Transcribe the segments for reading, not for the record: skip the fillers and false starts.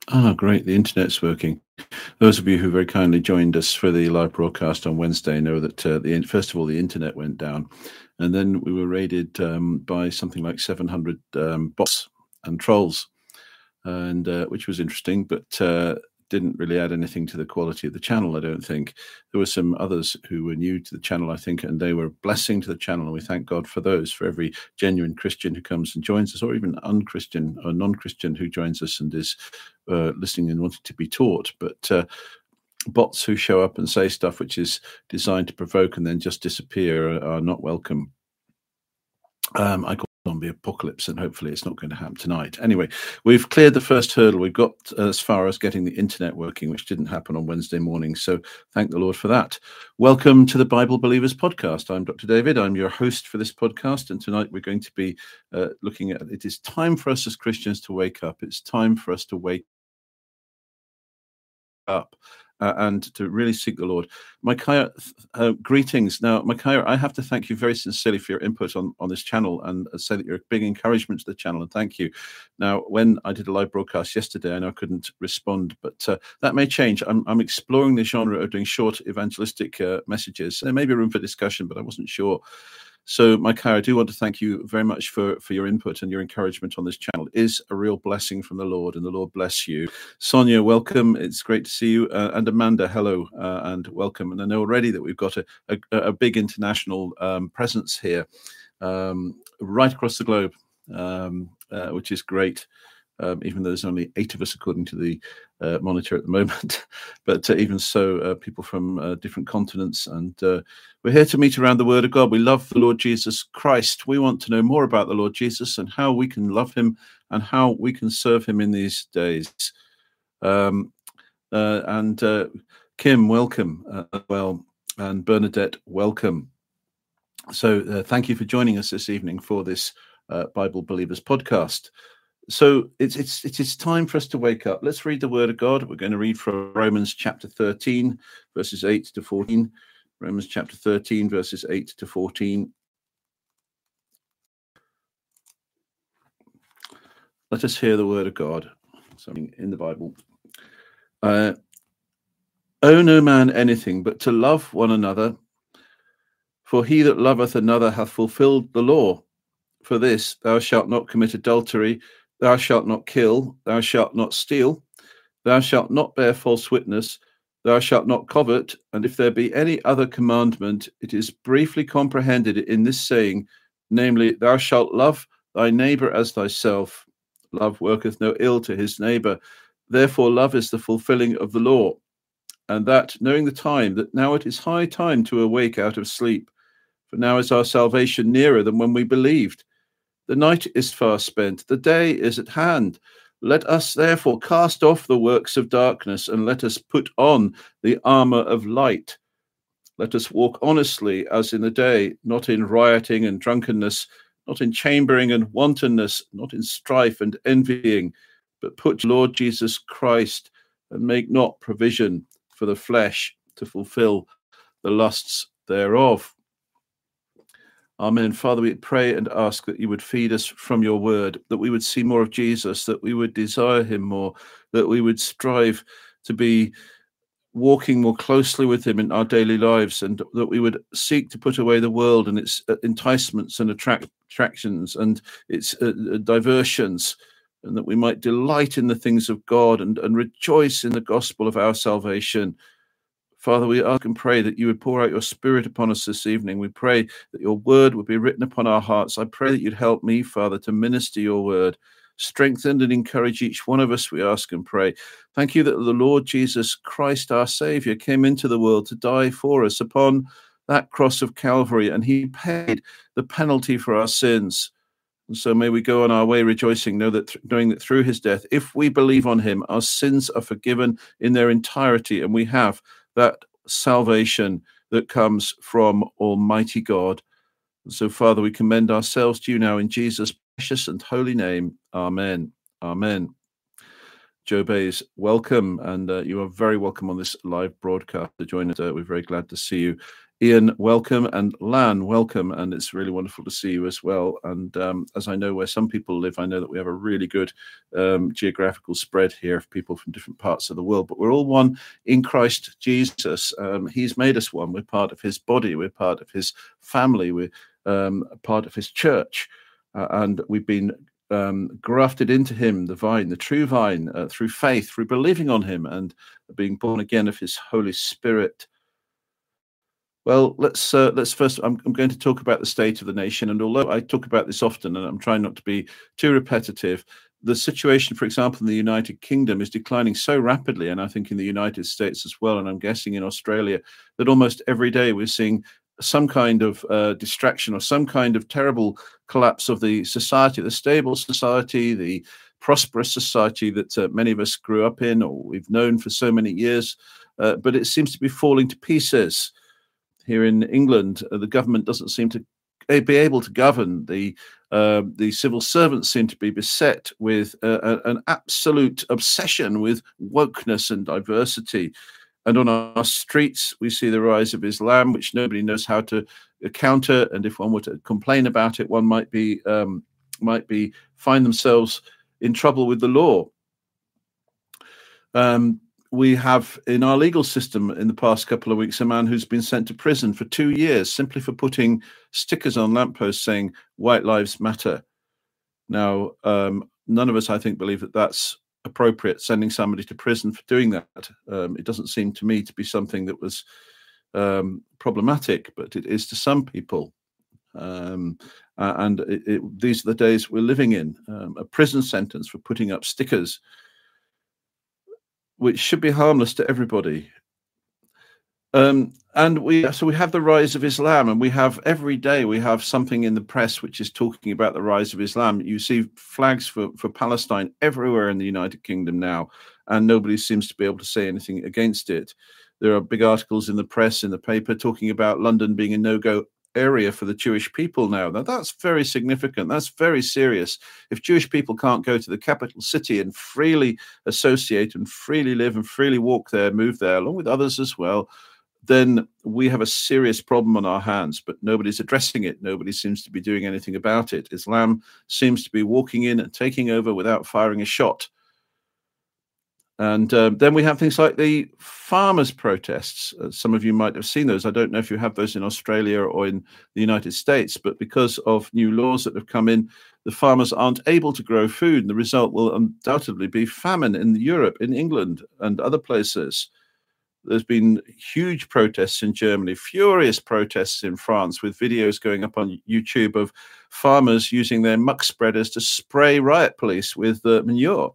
Ah, great. The internet's working. Those of you who very kindly joined us for the live broadcast on Wednesday know that first of all, the internet went down, and then we were raided by something like 700 bots and trolls, and which was interesting, but didn't really add anything to the quality of the channel, I don't think. There were some others who were new to the channel, I think, and they were a blessing to the channel, and we thank God for those, for every genuine Christian who comes and joins us, or even unchristian or non-Christian who joins us and is listening and wanting to be taught. But bots who show up and say stuff which is designed to provoke and then just disappear are not welcome. I call it zombie apocalypse, and hopefully it's not going to happen tonight. Anyway, we've cleared the first hurdle. We've got as far as getting the internet working, which didn't happen on Wednesday morning. So thank the Lord for that. Welcome to the Bible Believers podcast. I'm Dr. David. I'm your host for this podcast. And tonight we're going to be looking at, it is time for us as Christians to wake up. It's time for us to wake up. And to really seek the Lord. Micaiah, greetings. Now, Micaiah, I have to thank you very sincerely for your input on this channel, and say that you're a big encouragement to the channel, and thank you. Now, when I did a live broadcast yesterday, I know I couldn't respond, but that may change. I'm exploring the genre of doing short evangelistic messages. There may be room for discussion, but I wasn't sure. So, Micaiah, I do want to thank you very much for your input and your encouragement on this channel. It is a real blessing from the Lord, and the Lord bless you. Sonia, welcome. It's great to see you. And Amanda, hello, and welcome. And I know already that we've got a big international presence here, right across the globe, which is great. Even though there's only 8 of us according to the monitor at the moment. But even so, people from different continents. And we're here to meet around the Word of God. We love the Lord Jesus Christ. We want to know more about the Lord Jesus and how we can love him and how we can serve him in these days. And Kim, welcome. Well, and Bernadette, welcome. So thank you for joining us this evening for this Bible Believers podcast. So it is time for us to wake up. Let's read the Word of God. We're going to read from Romans chapter 13, verses 8 to 14. Romans chapter 13, verses 8 to 14. Let us hear the Word of God. Something in the Bible. Owe no man anything but to love one another. For he that loveth another hath fulfilled the law. For this, thou shalt not commit adultery, thou shalt not kill, thou shalt not steal, thou shalt not bear false witness, thou shalt not covet. And if there be any other commandment, it is briefly comprehended in this saying, namely, thou shalt love thy neighbour as thyself. Love worketh no ill to his neighbour. Therefore love is the fulfilling of the law. And that, knowing the time, that now it is high time to awake out of sleep. For now is our salvation nearer than when we believed. The night is far spent, the day is at hand. Let us therefore cast off the works of darkness, and let us put on the armour of light. Let us walk honestly as in the day, not in rioting and drunkenness, not in chambering and wantonness, not in strife and envying, but put Lord Jesus Christ, and make not provision for the flesh to fulfill the lusts thereof. Amen. Father, we pray and ask that you would feed us from your word, that we would see more of Jesus, that we would desire him more, that we would strive to be walking more closely with him in our daily lives, and that we would seek to put away the world and its enticements and attractions and its diversions, and that we might delight in the things of God and rejoice in the gospel of our salvation. Father, we ask and pray that you would pour out your Spirit upon us this evening. We pray that your word would be written upon our hearts. I pray that you'd help me, Father, to minister your word. Strengthen and encourage each one of us, we ask and pray. Thank you that the Lord Jesus Christ, our Saviour, came into the world to die for us upon that cross of Calvary, and he paid the penalty for our sins. And so may we go on our way rejoicing, knowing that through his death, if we believe on him, our sins are forgiven in their entirety, and we have that salvation that comes from Almighty God. And so, Father, we commend ourselves to you now in Jesus' precious and holy name. Amen. Amen. Joe Bays, welcome, and you are very welcome on this live broadcast to join us. We're very glad to see you Ian, welcome, and Lan, welcome, and it's really wonderful to see you as well. And as I know where some people live, I know that we have a really good geographical spread here of people from different parts of the world, but we're all one in Christ Jesus. He's made us one. We're part of his body. We're part of his family. We're part of his church. And we've been grafted into him, the vine, the true vine, through faith, through believing on him and being born again of his Holy Spirit. Well, let's first. I'm going to talk about the state of the nation, and although I talk about this often, and I'm trying not to be too repetitive, the situation, for example, in the United Kingdom is declining so rapidly, and I think in the United States as well, and I'm guessing in Australia, that almost every day we're seeing some kind of distraction or some kind of terrible collapse of the society, the stable society, the prosperous society that many of us grew up in or we've known for so many years, but it seems to be falling to pieces. Here in England, the government doesn't seem to be able to govern. The civil servants seem to be beset with an absolute obsession with wokeness and diversity. And on our streets, we see the rise of Islam, which nobody knows how to counter. And if one were to complain about it, one might find themselves in trouble with the law. We have in our legal system in the past couple of weeks a man who's been sent to prison for 2 years simply for putting stickers on lampposts saying "White Lives Matter." Now, none of us, I think, believe that that's appropriate, sending somebody to prison for doing that. It doesn't seem to me to be something that was problematic, but it is to some people. These are the days we're living in, a prison sentence for putting up stickers, which should be harmless to everybody. And we have the rise of Islam, and we have every day we have something in the press which is talking about the rise of Islam. You see flags for Palestine everywhere in the United Kingdom now, and nobody seems to be able to say anything against it. There are big articles in the press, in the paper, talking about London being a no-go area for the Jewish people now. Now, that's very significant. That's very serious. If Jewish people can't go to the capital city and freely associate and freely live and freely walk there, move there, along with others as well, then we have a serious problem on our hands, but nobody's addressing it. Nobody seems to be doing anything about it. Islam seems to be walking in and taking over without firing a shot. And then we have things like the farmers' protests. Some of you might have seen those. I don't know if you have those in Australia or in the United States, but because of new laws that have come in, the farmers aren't able to grow food. And the result will undoubtedly be famine in Europe, in England, and other places. There's been huge protests in Germany, furious protests in France, with videos going up on YouTube of farmers using their muck spreaders to spray riot police with manure.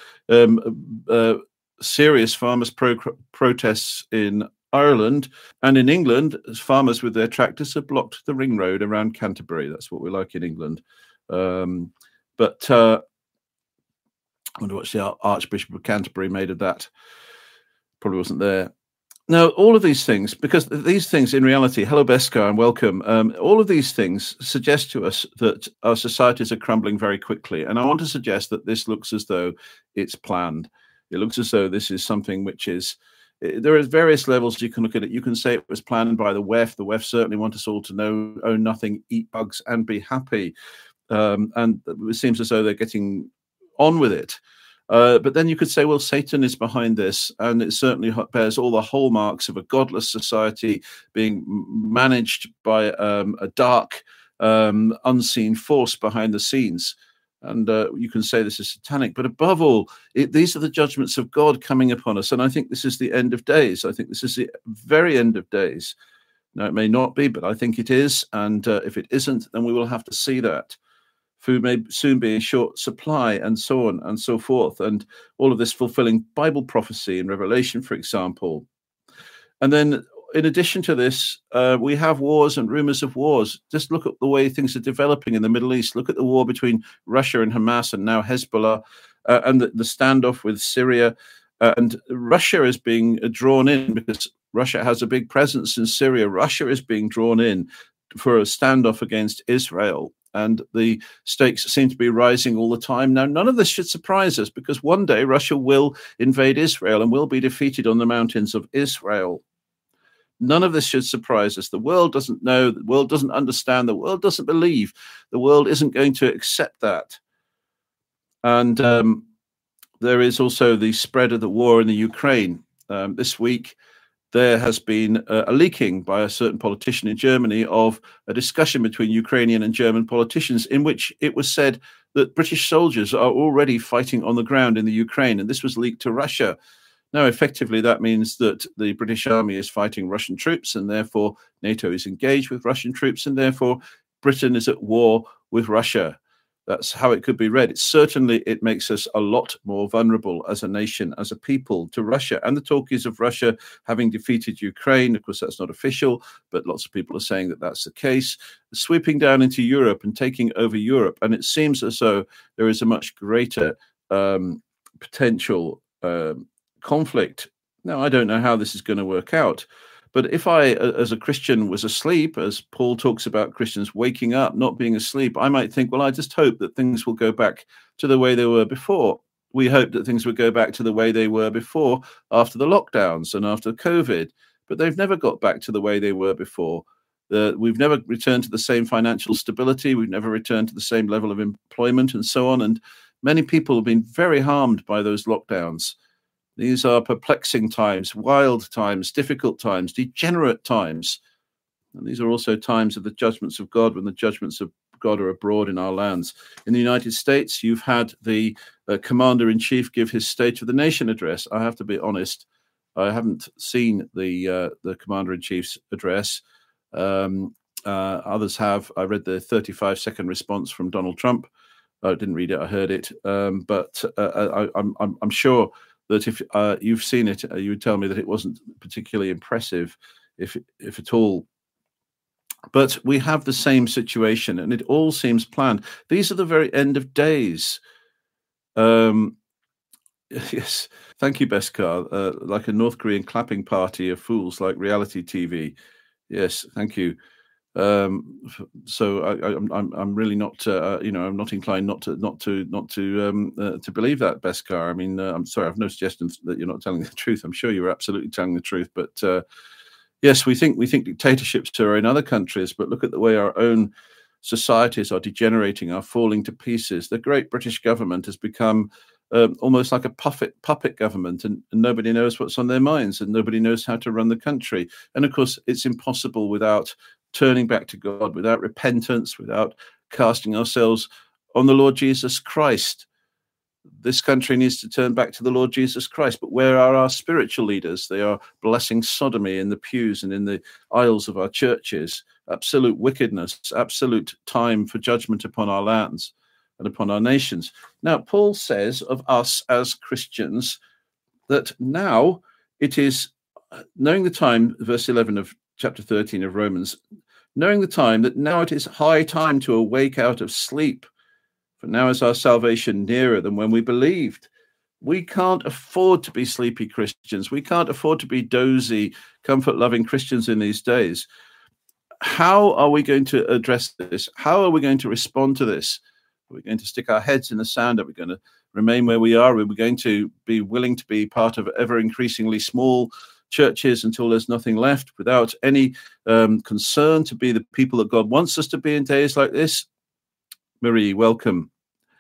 Serious farmers protests in Ireland, and in England, farmers with their tractors have blocked the ring road around Canterbury. That's what we like in England. But I wonder what the Archbishop of Canterbury made of that. Probably wasn't there. Now, all of these things, because these things in reality, hello, Beskar, and welcome. All of these things suggest to us that our societies are crumbling very quickly. And I want to suggest that this looks as though it's planned. It looks as though this is something which is, there are various levels you can look at it. You can say it was planned by the WEF. The WEF certainly want us all to own nothing, eat bugs, and be happy. And it seems as though they're getting on with it. But then you could say, well, Satan is behind this, and it certainly bears all the hallmarks of a godless society being managed by a dark, unseen force behind the scenes. And you can say this is satanic. But above all, these are the judgments of God coming upon us. And I think this is the end of days. I think this is the very end of days. Now, it may not be, but I think it is. And if it isn't, then we will have to see that. Food may soon be in short supply, and so on and so forth. And all of this fulfilling Bible prophecy in Revelation, for example. And then in addition to this, we have wars and rumors of wars. Just look at the way things are developing in the Middle East. Look at the war between Russia and Hamas, and now Hezbollah, and the standoff with Syria. And Russia is being drawn in because Russia has a big presence in Syria. Russia is being drawn in for a standoff against Israel. And the stakes seem to be rising all the time. Now, none of this should surprise us, because one day Russia will invade Israel and will be defeated on the mountains of Israel. None of this should surprise us. The world doesn't know, the world doesn't understand, the world doesn't believe, the world isn't going to accept that. And there is also the spread of the war in the Ukraine. This week, there has been a leaking by a certain politician in Germany of a discussion between Ukrainian and German politicians in which it was said that British soldiers are already fighting on the ground in the Ukraine, and this was leaked to Russia. Now, effectively, that means that the British Army is fighting Russian troops, and therefore NATO is engaged with Russian troops, and therefore Britain is at war with Russia. That's how it could be read. It makes us a lot more vulnerable as a nation, as a people, to Russia. And the talk is of Russia having defeated Ukraine. Of course, that's not official, but lots of people are saying that that's the case. Sweeping down into Europe and taking over Europe. And it seems as though there is a much greater potential conflict. Now, I don't know how this is going to work out. But if I, as a Christian, was asleep, as Paul talks about Christians waking up, not being asleep, I might think, well, I just hope that things will go back to the way they were before. We hope that things would go back to the way they were before after the lockdowns and after COVID. But they've never got back to the way they were before. We've never returned to the same financial stability. We've never returned to the same level of employment and so on. And many people have been very harmed by those lockdowns. These are perplexing times, wild times, difficult times, degenerate times. And these are also times of the judgments of God, when the judgments of God are abroad in our lands. In the United States, you've had the Commander-in-Chief give his State of the Nation address. I have to be honest, I haven't seen the Commander-in-Chief's address. Others have. I read the 35-second response from Donald Trump. I didn't read it, I heard it. But I'm sure that if you've seen it, you would tell me that it wasn't particularly impressive, if at all. But we have the same situation, and it all seems planned. These are the very end of days. Yes, thank you, Beskar. Like a North Korean clapping party of fools, like reality TV. Yes, thank you. So I'm really not, I'm not inclined not to believe that, Beskar. I mean, I'm sorry, I've no suggestion that you're not telling the truth. I'm sure you're absolutely telling the truth. But yes, we think dictatorships are in other countries, but look at the way our own societies are degenerating, are falling to pieces. The great British government has become almost like a puppet government, and nobody knows what's on their minds, and nobody knows how to run the country. And of course, it's impossible without turning back to God, without repentance, without casting ourselves on the Lord Jesus Christ. This country needs to turn back to the Lord Jesus Christ. But where are our spiritual leaders? They are blessing sodomy in the pews and in the aisles of our churches. Absolute wickedness, absolute time for judgment upon our lands and upon our nations. Now, Paul says of us as Christians that now it is, knowing the time, verse 11 of chapter 13 of Romans, knowing the time, that now it is high time to awake out of sleep. For now is our salvation nearer than when we believed. We can't afford to be sleepy Christians. We can't afford to be dozy, comfort-loving Christians in these days. How are we going to address this? How are we going to respond to this? Are we going to stick our heads in the sand? Are we going to remain where we are? Are we going to be willing to be part of ever increasingly small churches until there's nothing left, without any concern to be the people that God wants us to be in days like this? Marie, welcome.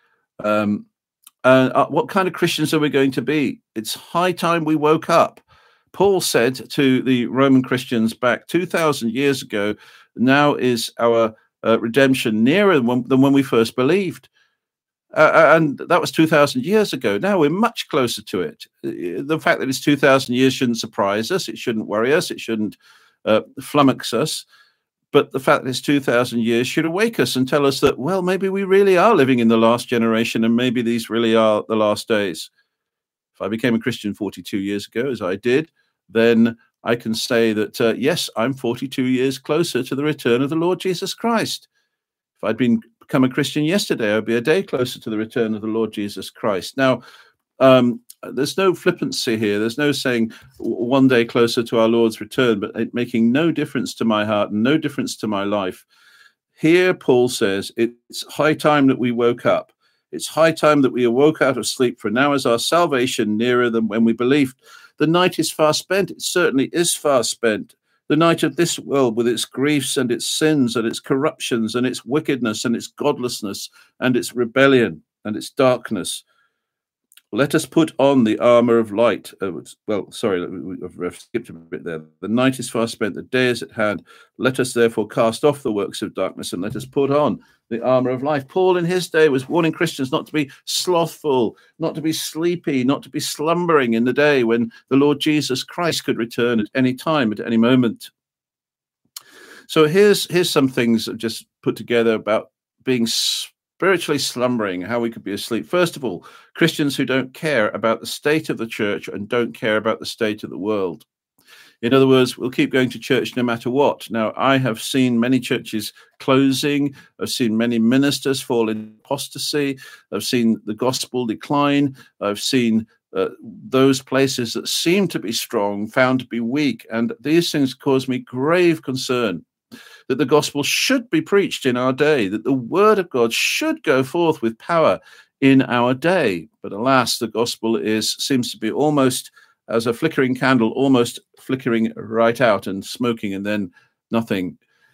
What kind of Christians are we going to be? It's high time we woke up. Paul said to the Roman Christians back 2,000 years ago, now is our redemption nearer than when we first believed. And that was 2,000 years ago. Now we're much closer to it. The fact that it's 2,000 years shouldn't surprise us. It shouldn't worry us. It shouldn't flummox us. But the fact that it's 2,000 years should awake us and tell us that, well, maybe we really are living in the last generation, and maybe these really are the last days. If I became a Christian 42 years ago, as I did, then I can say that, yes, I'm 42 years closer to the return of the Lord Jesus Christ. If I'd become a Christian yesterday, I'd be a day closer to the return of the Lord Jesus Christ. Now, there's no flippancy here. There's no saying one day closer to our Lord's return, but it making no difference to my heart and no difference to my life. Here, Paul says, it's high time that we woke up. It's high time that we awoke out of sleep, for now is our salvation nearer than when we believed. The night is far spent. It certainly is far spent. The night of this world with its griefs and its sins and its corruptions and its wickedness and its godlessness and its rebellion and its darkness. Let us put on the armor of light. I've skipped a bit there. The night is far spent, the day is at hand. Let us therefore cast off the works of darkness and let us put on the armor of life. Paul in his day was warning Christians not to be slothful, not to be sleepy, not to be slumbering in the day when the Lord Jesus Christ could return at any time, at any moment. So here's some things I've just put together about being spiritually slumbering, how we could be asleep. First of all, Christians who don't care about the state of the church and don't care about the state of the world. In other words, we'll keep going to church no matter what. Now, I have seen many churches closing. I've seen many ministers fall in apostasy. I've seen the gospel decline. I've seen those places that seem to be strong found to be weak. And these things cause me grave concern that the gospel should be preached in our day, that the word of God should go forth with power in our day. But alas, the gospel seems to be almost as a flickering candle, almost flickering right out and smoking and then nothing.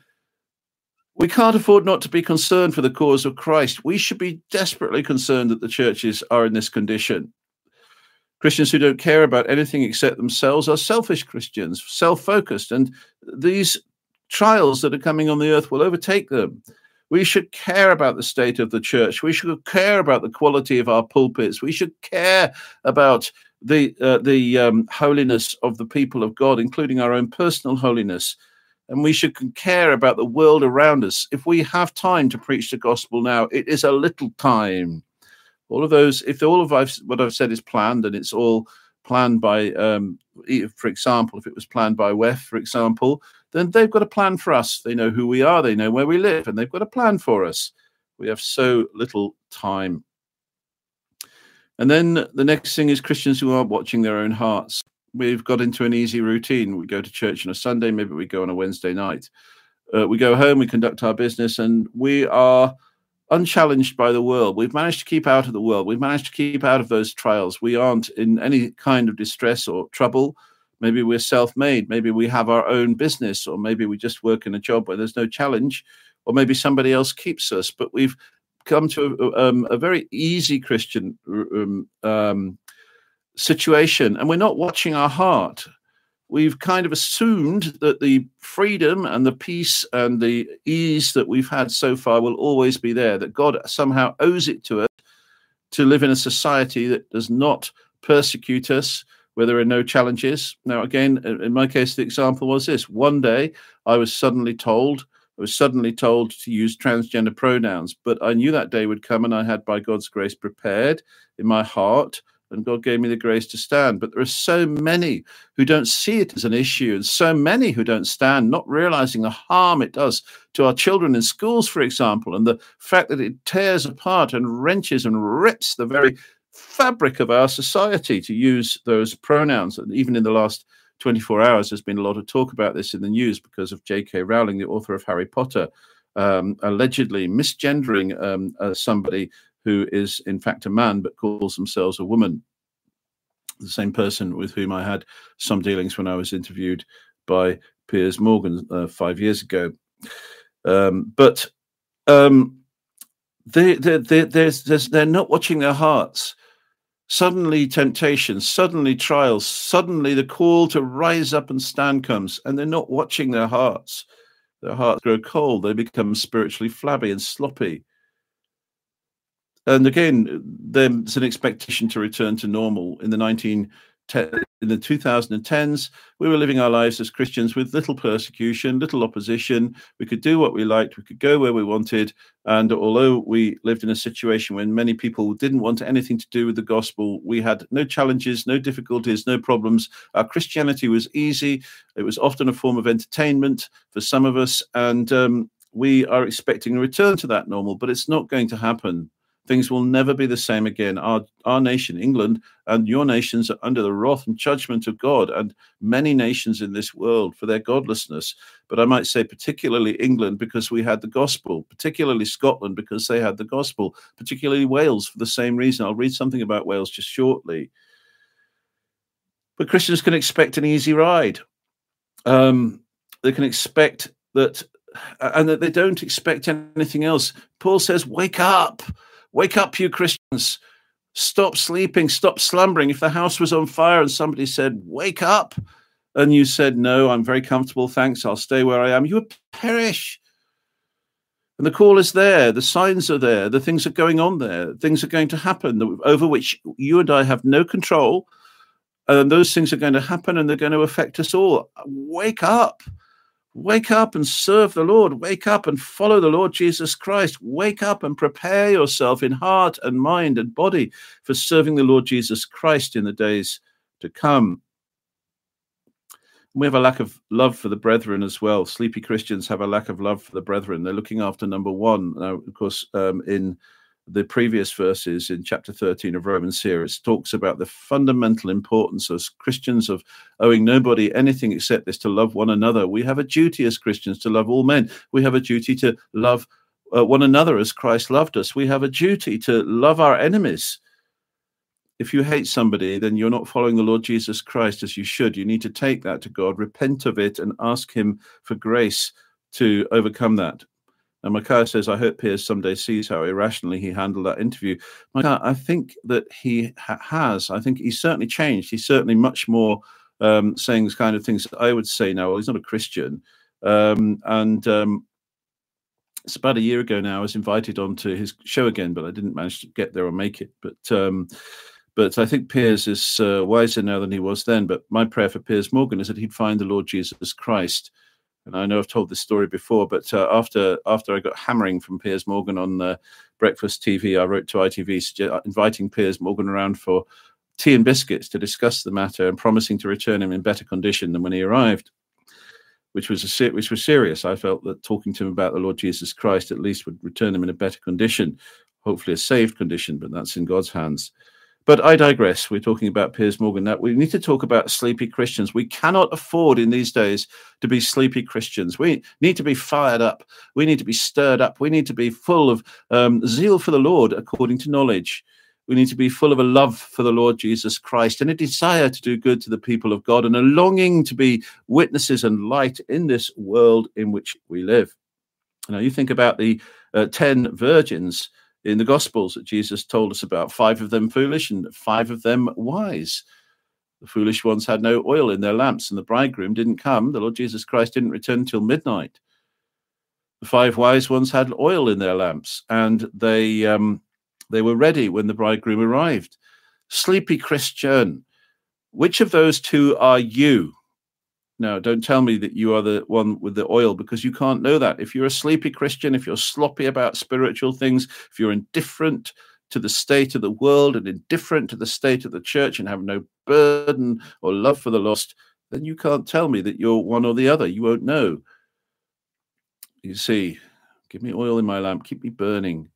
We can't afford not to be concerned for the cause of Christ. We should be desperately concerned that the churches are in this condition. Christians who don't care about anything except themselves are selfish Christians, self-focused, and these trials that are coming on the earth will overtake them. We should care about the state of the church. We should care about the quality of our pulpits. We should care about the holiness of the people of God, including our own personal holiness. And we should care about the world around us. If we have time to preach the gospel now, it is a little time. All of those, if all of what I've said is planned, and it's all planned by, for example, if it was planned by WEF, for example, then they've got a plan for us. They know who we are, they know where we live, and they've got a plan for us. We have so little time. And then the next thing is Christians who aren't watching their own hearts. We've got into an easy routine. We go to church on a Sunday, maybe we go on a Wednesday night. We go home, we conduct our business, and we are unchallenged by the world. We've managed to keep out of the world. We've managed to keep out of those trials. We aren't in any kind of distress or trouble. Maybe we're self-made. Maybe we have our own business, or maybe we just work in a job where there's no challenge, or maybe somebody else keeps us. But we've come to a very easy Christian situation, and we're not watching our heart. We've kind of assumed that the freedom and the peace and the ease that we've had so far will always be there, that God somehow owes it to us to live in a society that does not persecute us, where there are no challenges. Now, again, in my case, the example was this. One day, I was suddenly told to use transgender pronouns, but I knew that day would come, and I had, by God's grace, prepared in my heart, and God gave me the grace to stand. But there are so many who don't see it as an issue, and so many who don't stand, not realizing the harm it does to our children in schools, for example, and the fact that it tears apart and wrenches and rips the very fabric of our society, to use those pronouns. And even in the last 24 hours, there's been a lot of talk about this in the news because of J.K. Rowling, the author of Harry Potter, allegedly misgendering somebody who is in fact a man but calls themselves a woman. The same person with whom I had some dealings when I was interviewed by Piers Morgan 5 years ago. But they're not watching their hearts. Suddenly temptation, suddenly trials, suddenly the call to rise up and stand comes, and they're not watching their hearts. Their hearts grow cold. They become spiritually flabby and sloppy. And again, there's an expectation to return to normal. In the 2010s, we were living our lives as Christians with little persecution, little opposition. We could do what we liked. We could go where we wanted. And although we lived in a situation when many people didn't want anything to do with the gospel, we had no challenges, no difficulties, no problems. Our Christianity was easy. It was often a form of entertainment for some of us. And we are expecting a return to that normal, but it's not going to happen. Things will never be the same again. Our nation, England, and your nations are under the wrath and judgment of God, and many nations in this world for their godlessness. But I might say particularly England, because we had the gospel, particularly Scotland, because they had the gospel, particularly Wales for the same reason. I'll read something about Wales just shortly. But Christians can expect an easy ride. they can expect that, and that they don't expect anything else. Paul says, wake up, you Christians. Stop sleeping, stop slumbering. If the house was on fire and somebody said, wake up, and you said, no, I'm very comfortable, thanks, I'll stay where I am, you would perish. And the call is there, the signs are there, the things are going on there, things are going to happen over which you and I have no control, and those things are going to happen and they're going to affect us all. Wake up and serve the Lord. Wake up and follow the Lord Jesus Christ. Wake up and prepare yourself in heart and mind and body for serving the Lord Jesus Christ in the days to come. We have a lack of love for the brethren as well. Sleepy Christians have a lack of love for the brethren. They're looking after number one. Now, of course, in the previous verses in chapter 13 of Romans here, it talks about the fundamental importance as Christians of owing nobody anything except this, to love one another. We have a duty as Christians to love all men. We have a duty to love one another as Christ loved us. We have a duty to love our enemies. If you hate somebody, then you're not following the Lord Jesus Christ as you should. You need to take that to God, repent of it, and ask him for grace to overcome that. And Micaiah says, I hope Piers someday sees how irrationally he handled that interview. Micaiah, I think that he has. I think he's certainly changed. He's certainly much more saying the kind of things that I would say now. Well, he's not a Christian. It's about a year ago now, I was invited onto his show again, but I didn't manage to get there or make it. But I think Piers is wiser now than he was then. But my prayer for Piers Morgan is that he'd find the Lord Jesus Christ. And I know I've told this story before, but after I got hammering from Piers Morgan on Breakfast TV, I wrote to ITV inviting Piers Morgan around for tea and biscuits to discuss the matter and promising to return him in better condition than when he arrived, which was serious. I felt that talking to him about the Lord Jesus Christ at least would return him in a better condition, hopefully a saved condition, but that's in God's hands. But I digress. We're talking about Piers Morgan now. We need to talk about sleepy Christians. We cannot afford in these days to be sleepy Christians. We need to be fired up. We need to be stirred up. We need to be full of zeal for the Lord according to knowledge. We need to be full of a love for the Lord Jesus Christ and a desire to do good to the people of God and a longing to be witnesses and light in this world in which we live. Now, you think about the 10 virgins in the Gospels that Jesus told us about, 5 of them foolish and 5 of them wise. The foolish ones had no oil in their lamps and the bridegroom didn't come. The Lord Jesus Christ didn't return until midnight. The 5 wise ones had oil in their lamps and they were ready when the bridegroom arrived. Sleepy Christian, which of those 2 are you? Now, don't tell me that you are the one with the oil, because you can't know that. If you're a sleepy Christian, if you're sloppy about spiritual things, if you're indifferent to the state of the world and indifferent to the state of the church and have no burden or love for the lost, then you can't tell me that you're one or the other. You won't know. You see, give me oil in my lamp, keep me burning.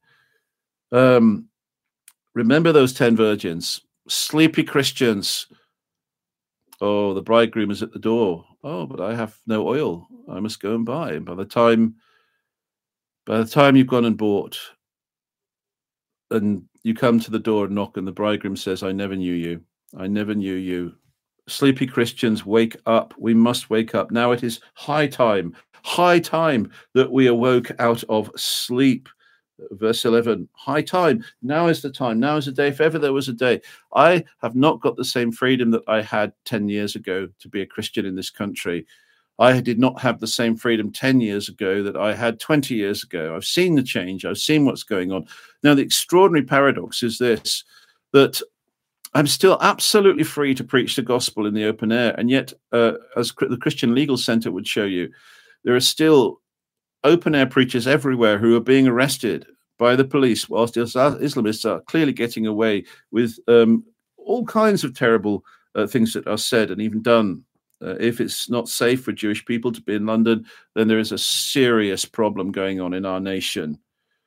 Remember those 10 virgins, sleepy Christians. Oh, the bridegroom is at the door. Oh, but I have no oil. I must go and buy. And by the time you've gone and bought, and you come to the door and knock, and the bridegroom says, I never knew you. I never knew you. Sleepy Christians, wake up. We must wake up. Now it is high time that we awoke out of sleep. Verse 11, high time. Now is the time. Now is the day. If ever there was a day. I have not got the same freedom that I had 10 years ago to be a Christian in this country. I did not have the same freedom 10 years ago that I had 20 years ago. I've seen the change. I've seen what's going on. Now, the extraordinary paradox is this, that I'm still absolutely free to preach the gospel in the open air. And yet, as the Christian Legal Center would show you, there are still open air preachers everywhere who are being arrested by the police, whilst Islamists are clearly getting away with all kinds of terrible things that are said and even done. If it's not safe for Jewish people to be in London, then there is a serious problem going on in our nation.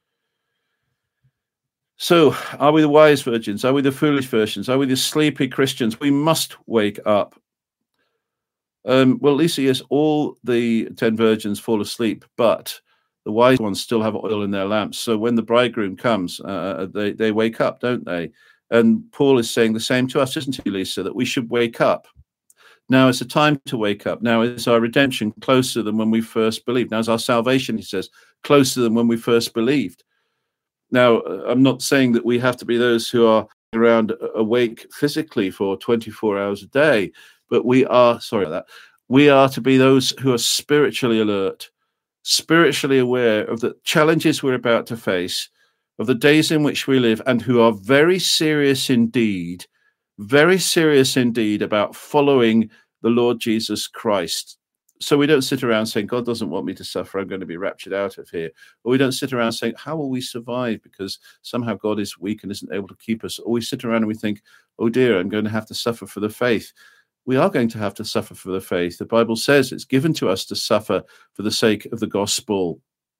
So, are we the wise virgins? Are we the foolish virgins? Are we the sleepy Christians? We must wake up. Well, Lisa, yes, all the 10 virgins fall asleep, but the wise ones still have oil in their lamps. So when the bridegroom comes, they wake up, don't they? And Paul is saying the same to us, isn't he, Lisa, that we should wake up. Now is the time to wake up. Now is our redemption closer than when we first believed. Now is our salvation, he says, closer than when we first believed. Now, I'm not saying that we have to be those who are around awake physically for 24 hours a day, but we are to be those who are spiritually alert, spiritually aware of the challenges we're about to face, of the days in which we live, and who are very serious indeed about following the Lord Jesus Christ. So we don't sit around saying, God doesn't want me to suffer, I'm going to be raptured out of here. Or we don't sit around saying, how will we survive? Because somehow God is weak and isn't able to keep us. Or we sit around and we think, oh dear, I'm going to have to suffer for the faith. We are going to have to suffer for the faith. The Bible says it's given to us to suffer for the sake of the gospel.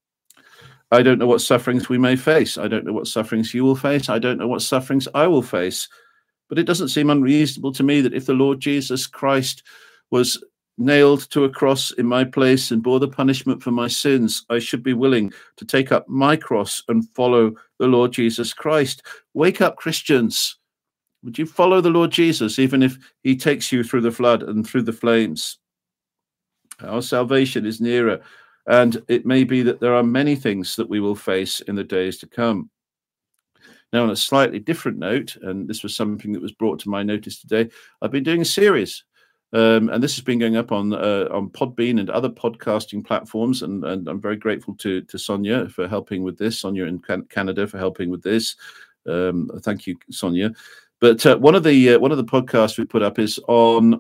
I don't know what sufferings we may face. I don't know what sufferings you will face. I don't know what sufferings I will face. But it doesn't seem unreasonable to me that if the Lord Jesus Christ was nailed to a cross in my place and bore the punishment for my sins, I should be willing to take up my cross and follow the Lord Jesus Christ. Wake up, Christians. Would you follow the Lord Jesus, even if he takes you through the flood and through the flames? Our salvation is nearer, and it may be that there are many things that we will face in the days to come. Now, on a slightly different note, and this was something that was brought to my notice today, I've been doing a series, and this has been going up on Podbean and other podcasting platforms, and I'm very grateful to Sonia for helping with this, Sonia in Canada for helping with this. Thank you, Sonia. But one of the podcasts we put up is on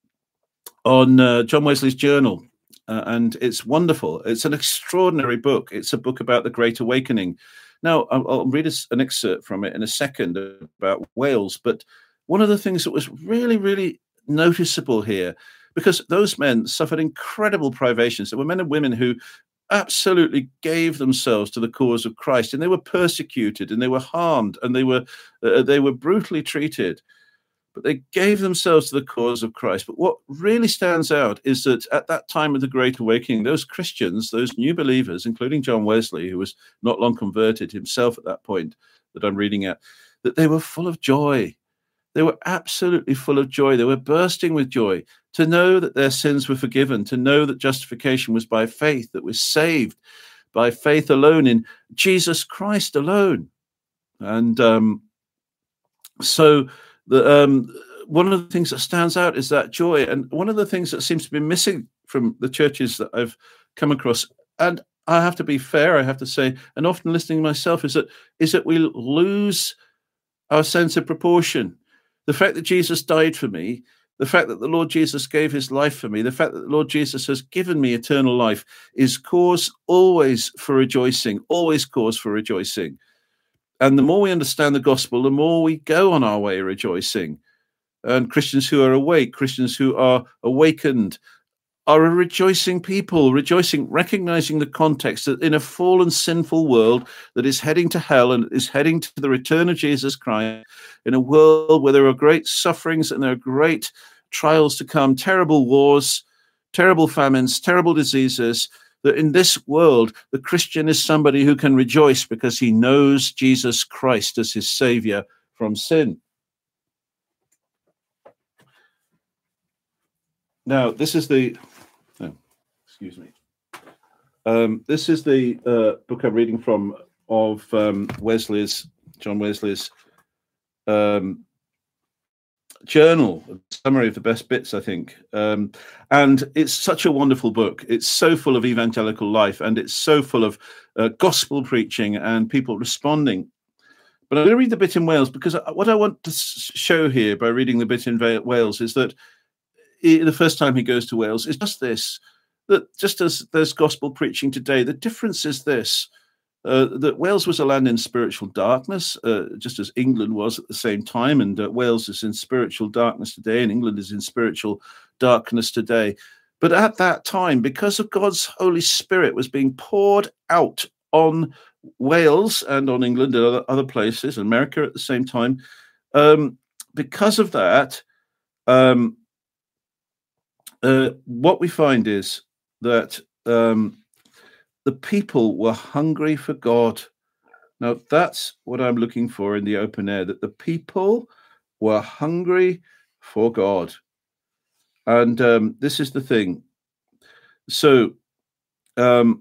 John Wesley's journal, and it's wonderful. It's an extraordinary book. It's a book about the Great Awakening. Now, I'll read an excerpt from it in a second about Wales, but one of the things that was really, really noticeable here, because those men suffered incredible privations. There were men and women who absolutely gave themselves to the cause of Christ, and they were persecuted, and they were harmed, and they were brutally treated. But they gave themselves to the cause of Christ. But what really stands out is that at that time of the Great Awakening, those Christians, those new believers, including John Wesley, who was not long converted himself at that point that I'm reading at, that they were full of joy. They were absolutely full of joy. They were bursting with joy to know that their sins were forgiven, to know that justification was by faith, that we're saved by faith alone in Jesus Christ alone. And so one of the things that stands out is that joy. And one of the things that seems to be missing from the churches that I've come across, and I have to be fair, I have to say, and often listening myself, is that we lose our sense of proportion. The fact that Jesus died for me, the fact that the Lord Jesus gave his life for me, the fact that the Lord Jesus has given me eternal life is cause always for rejoicing, always cause for rejoicing. And the more we understand the gospel, the more we go on our way rejoicing. And Christians who are awake, Christians who are awakened, are a rejoicing people, rejoicing, recognizing the context that in a fallen, sinful world that is heading to hell and is heading to the return of Jesus Christ, in a world where there are great sufferings and there are great trials to come, terrible wars, terrible famines, terrible diseases, that in this world, the Christian is somebody who can rejoice because he knows Jesus Christ as his savior from sin. Now, this is the this is the book I'm reading from of John Wesley's journal, a summary of the best bits, I think. And it's such a wonderful book. It's so full of evangelical life, and it's so full of gospel preaching and people responding. But I'm going to read the bit in Wales, because what I want to show here by reading the bit in Wales is that the first time he goes to Wales is just this, that just as there's gospel preaching today, the difference is this, that Wales was a land in spiritual darkness, just as England was at the same time, and Wales is in spiritual darkness today, and England is in spiritual darkness today. But at that time, because of God's Holy Spirit was being poured out on Wales and on England and other places, America at the same time, because of that, what we find is that the people were hungry for God. Now, that's what I'm looking for in the open air, that the people were hungry for God. And this is the thing. So let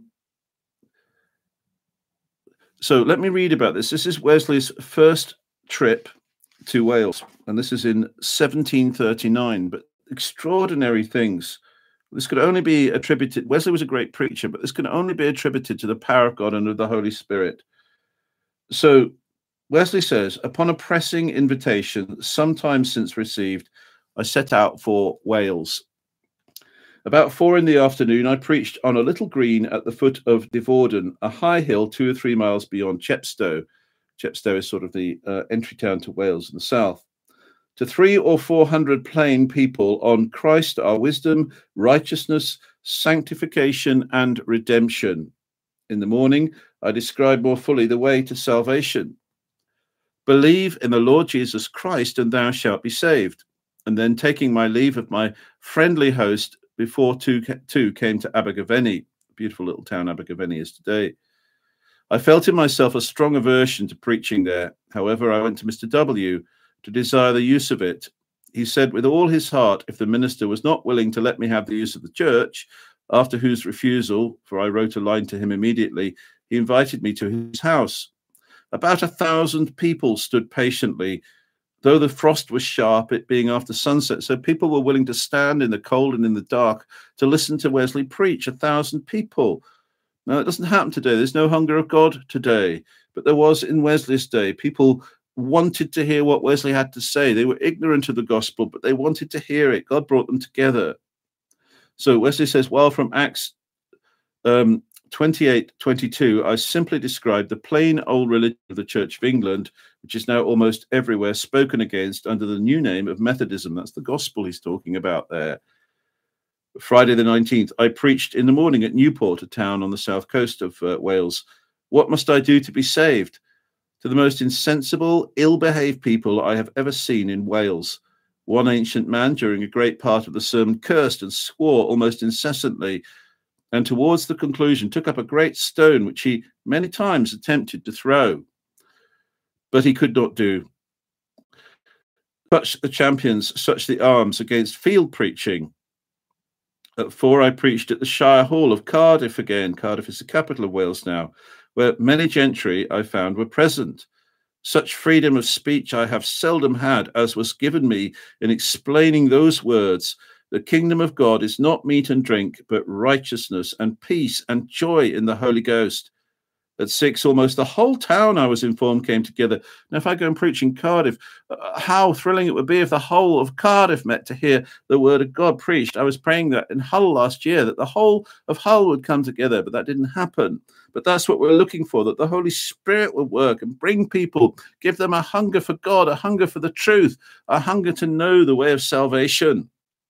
me read about this. This is Wesley's first trip to Wales, and this is in 1739. But extraordinary things. This could only be attributed. Wesley was a great preacher, but this can only be attributed to the power of God and of the Holy Spirit. So Wesley says, upon a pressing invitation, some time since received, I set out for Wales. About 4 p.m, I preached on a little green at the foot of Divorden, a high hill 2 or 3 miles beyond Chepstow. Chepstow is sort of the entry town to Wales in the south. To 300 or 400 plain people on Christ, our wisdom, righteousness, sanctification, and redemption. In the morning, I described more fully the way to salvation. Believe in the Lord Jesus Christ, and thou shalt be saved. And then, taking my leave of my friendly host, before two came to Abergavenny, beautiful little town Abergavenny is today. I felt in myself a strong aversion to preaching there. However, I went to Mr. W. to desire the use of it. He said with all his heart, if the minister was not willing to let me have the use of the church, after whose refusal, for I wrote a line to him immediately, he invited me to his house. About 1,000 people stood patiently, though the frost was sharp, it being after sunset. So people were willing to stand in the cold and in the dark to listen to Wesley preach. 1,000 people. Now, it doesn't happen today. There's no hunger of God today. But there was in Wesley's day. People wanted to hear what Wesley had to say. They were ignorant of the gospel, but they wanted to hear it. God brought them together. So Wesley says, while from Acts 28:22, I simply described the plain old religion of the Church of England, which is now almost everywhere spoken against under the new name of Methodism. That's the gospel he's talking about there. Friday the 19th, I preached in the morning at Newport, a town on the south coast of Wales. What must I do to be saved? To the most insensible, ill-behaved people I have ever seen in Wales. One ancient man, during a great part of the sermon, cursed and swore almost incessantly, and towards the conclusion took up a great stone, which he many times attempted to throw, but he could not do. Such the champions, such the arms against field preaching. At 4, I preached at the Shire Hall of Cardiff again. Cardiff is the capital of Wales now, where many gentry, I found, were present. Such freedom of speech I have seldom had as was given me in explaining those words. The kingdom of God is not meat and drink, but righteousness and peace and joy in the Holy Ghost. At 6, almost the whole town, I was informed, came together. Now, if I go and preach in Cardiff, how thrilling it would be if the whole of Cardiff met to hear the word of God preached. I was praying that in Hull last year, that the whole of Hull would come together, but that didn't happen. But that's what we're looking for, that the Holy Spirit will work and bring people, give them a hunger for God, a hunger for the truth, a hunger to know the way of salvation.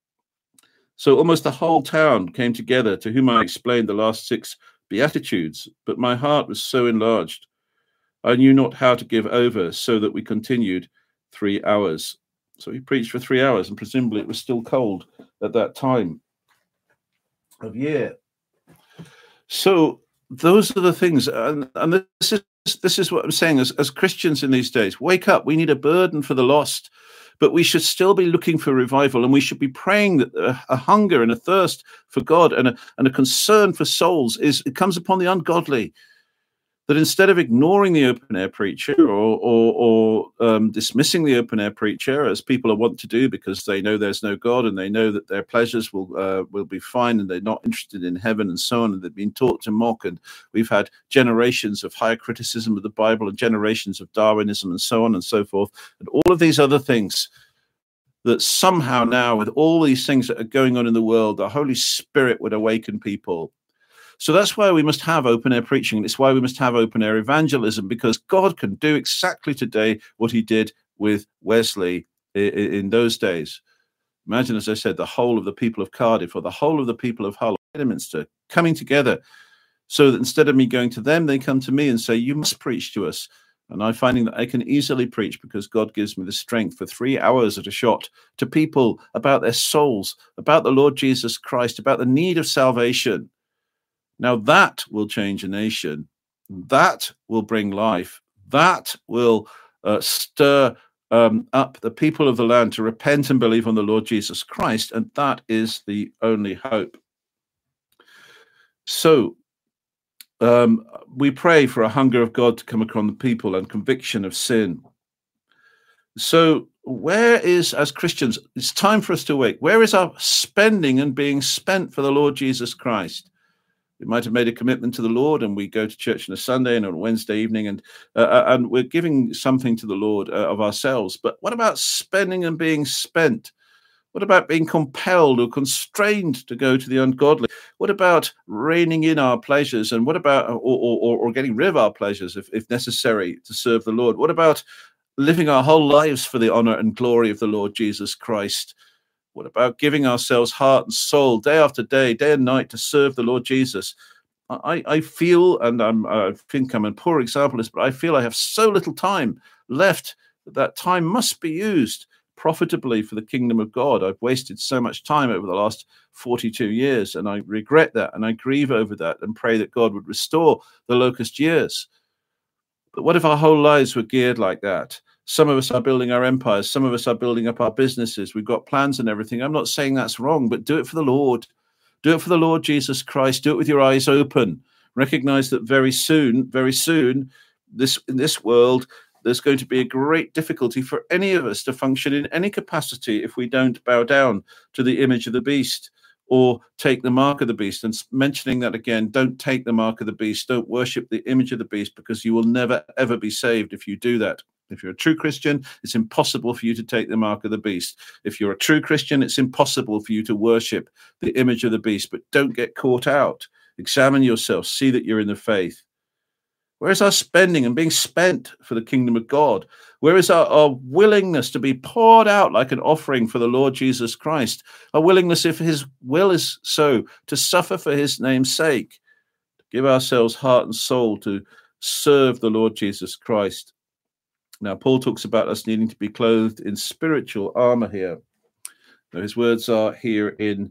So almost the whole town came together, to whom I explained the last 6 Beatitudes, but my heart was so enlarged, I knew not how to give over, so that we continued 3 hours. So he preached for 3 hours, and presumably it was still cold at that time of year. So those are the things, and this is what I'm saying as Christians in these days. Wake up! We need a burden for the lost. But we should still be looking for revival, and we should be praying that a hunger and a thirst for God and a concern for souls it comes upon the ungodly. That instead of ignoring the open-air preacher or dismissing the open-air preacher, as people want to do because they know there's no God and they know that their pleasures will be fine and they're not interested in heaven and so on, and they've been taught to mock, and we've had generations of higher criticism of the Bible and generations of Darwinism and so on and so forth, and all of these other things, that somehow now, with all these things that are going on in the world, the Holy Spirit would awaken people. So that's why we must have open-air preaching. It's why we must have open-air evangelism, because God can do exactly today what he did with Wesley in those days. Imagine, as I said, the whole of the people of Cardiff or the whole of the people of Hull, Kidderminster, coming together so that instead of me going to them, they come to me and say, you must preach to us. And I'm finding that I can easily preach because God gives me the strength for 3 hours at a shot to people about their souls, about the Lord Jesus Christ, about the need of salvation. Now that will change a nation. That will bring life. That will stir up the people of the land to repent and believe on the Lord Jesus Christ, and that is the only hope. So we pray for a hunger of God to come upon the people and conviction of sin. So where is, as Christians, it's time for us to awake. Where is our spending and being spent for the Lord Jesus Christ? We might have made a commitment to the Lord, and we go to church on a Sunday and on a Wednesday evening, and we're giving something to the Lord of ourselves. But what about spending and being spent? What about being compelled or constrained to go to the ungodly? What about reining in our pleasures? And what about, or getting rid of our pleasures if necessary to serve the Lord? What about living our whole lives for the honor and glory of the Lord Jesus Christ? What about giving ourselves heart and soul day after day, day and night to serve the Lord Jesus? I feel, and I think I'm a poor example of this, but I feel I have so little time left that time must be used profitably for the kingdom of God. I've wasted so much time over the last 42 years, and I regret that, and I grieve over that, and pray that God would restore the locust years. But what if our whole lives were geared like that? Some of us are building our empires. Some of us are building up our businesses. We've got plans and everything. I'm not saying that's wrong, but do it for the Lord. Do it for the Lord Jesus Christ. Do it with your eyes open. Recognize that very soon, in this world, there's going to be a great difficulty for any of us to function in any capacity if we don't bow down to the image of the beast or take the mark of the beast. And mentioning that again, don't take the mark of the beast. Don't worship the image of the beast, because you will never, ever be saved if you do that. If you're a true Christian, it's impossible for you to take the mark of the beast. If you're a true Christian, it's impossible for you to worship the image of the beast. But don't get caught out. Examine yourself. See that you're in the faith. Where is our spending and being spent for the kingdom of God? Where is our willingness to be poured out like an offering for the Lord Jesus Christ? Our willingness, if his will is so, to suffer for his name's sake, to give ourselves heart and soul to serve the Lord Jesus Christ. Now, Paul talks about us needing to be clothed in spiritual armor here. Now, his words are here in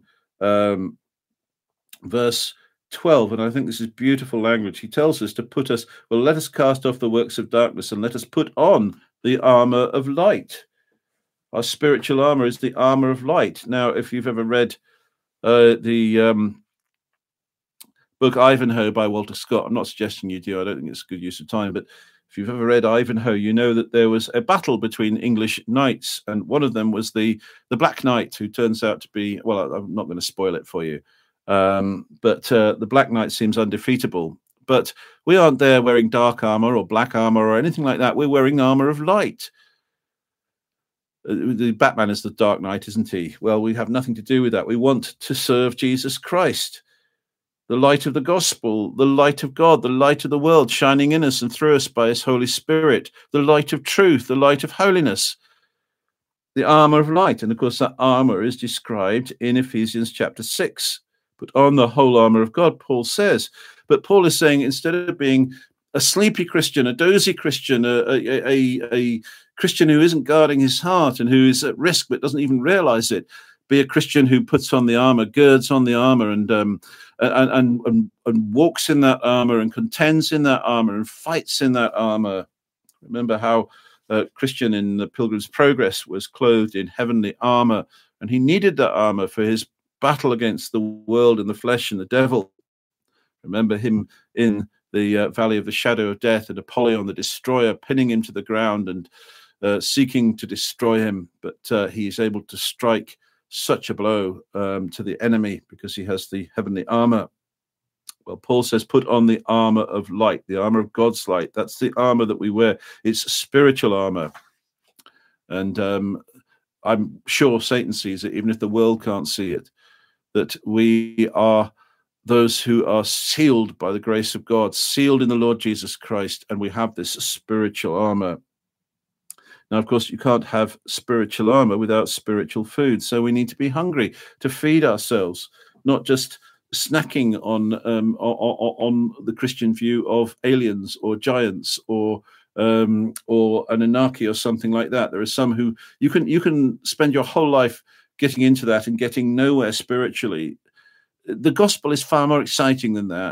verse 12, and I think this is beautiful language. He tells us to let us cast off the works of darkness and let us put on the armor of light. Our spiritual armor is the armor of light. Now, if you've ever read the book Ivanhoe by Walter Scott, I'm not suggesting you do, I don't think it's a good use of time, but if you've ever read Ivanhoe, you know that there was a battle between English knights, and one of them was the Black Knight, who turns out to be, well, I'm not going to spoil it for you, but the Black Knight seems undefeatable. But we aren't there wearing dark armor or black armor or anything like that. We're wearing armor of light. The Batman is the Dark Knight, isn't he? Well, we have nothing to do with that. We want to serve Jesus Christ, the light of the gospel, the light of God, the light of the world, shining in us and through us by his Holy Spirit, the light of truth, the light of holiness, the armor of light. And of course, that armor is described in Ephesians chapter 6. Put on the whole armor of God, Paul says. But Paul is saying, instead of being a sleepy Christian, a dozy Christian, a Christian who isn't guarding his heart and who is at risk but doesn't even realize it, be a Christian who puts on the armor, girds on the armor, and walks in that armor and contends in that armor and fights in that armor. Remember how Christian in the Pilgrim's Progress was clothed in heavenly armor, and he needed that armor for his battle against the world and the flesh and the devil. Remember him in the valley of the shadow of death, and Apollyon the destroyer pinning him to the ground and seeking to destroy him, but he's able to strike such a blow to the enemy because he has the heavenly armor. Well, Paul says, put on the armor of light, the armor of God's light. That's the armor that we wear. It's spiritual armor. And I'm sure Satan sees it, even if the world can't see it, that we are those who are sealed by the grace of God, sealed in the Lord Jesus Christ, and we have this spiritual armor. Now, of course, you can't have spiritual armor without spiritual food. So we need to be hungry to feed ourselves, not just snacking on the Christian view of aliens or giants or an anarchy or something like that. There are some who you can spend your whole life getting into that and getting nowhere spiritually. The gospel is far more exciting than that.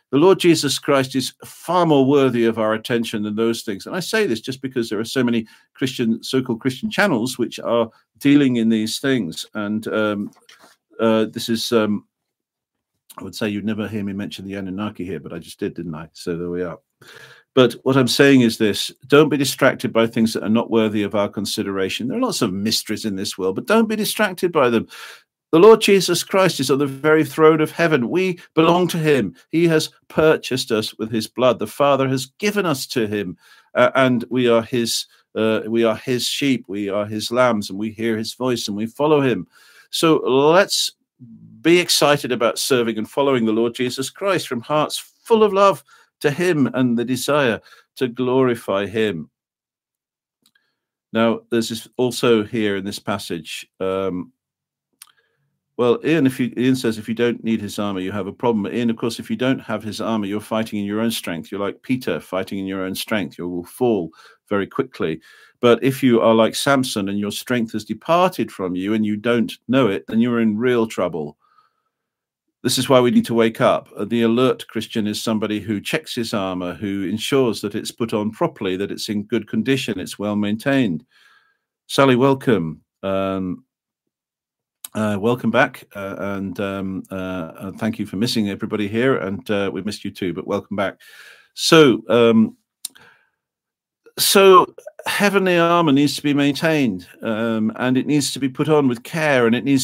The Lord Jesus Christ is far more worthy of our attention than those things. And I say this just because there are so many so-called Christian channels which are dealing in these things. And this is, I would say you'd never hear me mention the Anunnaki here, but I just did, didn't I? So there we are. But what I'm saying is this: don't be distracted by things that are not worthy of our consideration. There are lots of mysteries in this world, but don't be distracted by them. The Lord Jesus Christ is on the very throne of heaven. We belong to him. He has purchased us with his blood. The Father has given us to him, and we are his sheep. We are his lambs, and we hear his voice and we follow him. So let's be excited about serving and following the Lord Jesus Christ from hearts full of love to him and the desire to glorify him. Now, there's this also here in this passage. Well, Ian says, if you don't need his armor, you have a problem. Ian, of course, if you don't have his armor, you're fighting in your own strength. You're like Peter, fighting in your own strength. You will fall very quickly. But if you are like Samson and your strength has departed from you and you don't know it, then you're in real trouble. This is why we need to wake up. The alert Christian is somebody who checks his armor, who ensures that it's put on properly, that it's in good condition, it's well maintained. Sally, welcome. Welcome back, and thank you for missing everybody here, and we've missed you too, but welcome back. So heavenly armor needs to be maintained, and it needs to be put on with care, and we need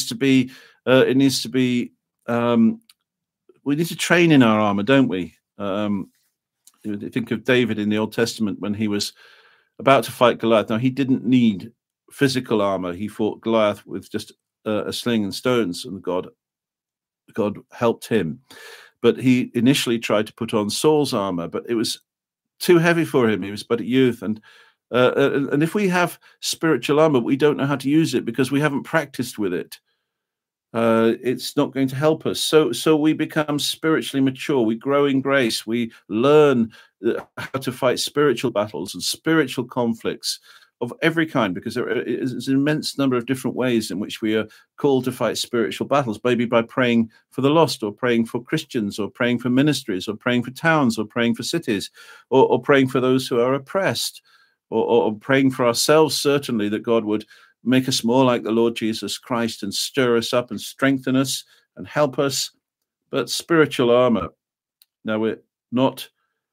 to train in our armor, don't we? Think of David in the Old Testament when he was about to fight Goliath. Now, he didn't need physical armor. He fought Goliath with just a sling and stones, and God helped him. But he initially tried to put on Saul's armor, but it was too heavy for him. He was but a youth, and if we have spiritual armor, we don't know how to use it because we haven't practiced with it. It's not going to help us. So we become spiritually mature. We grow in grace. We learn how to fight spiritual battles and spiritual conflicts of every kind, because there is an immense number of different ways in which we are called to fight spiritual battles, maybe by praying for the lost, or praying for Christians, or praying for ministries, or praying for towns, or praying for cities, or praying for those who are oppressed, or praying for ourselves, certainly, that God would make us more like the Lord Jesus Christ and stir us up and strengthen us and help us. But spiritual armor. Now, we're not...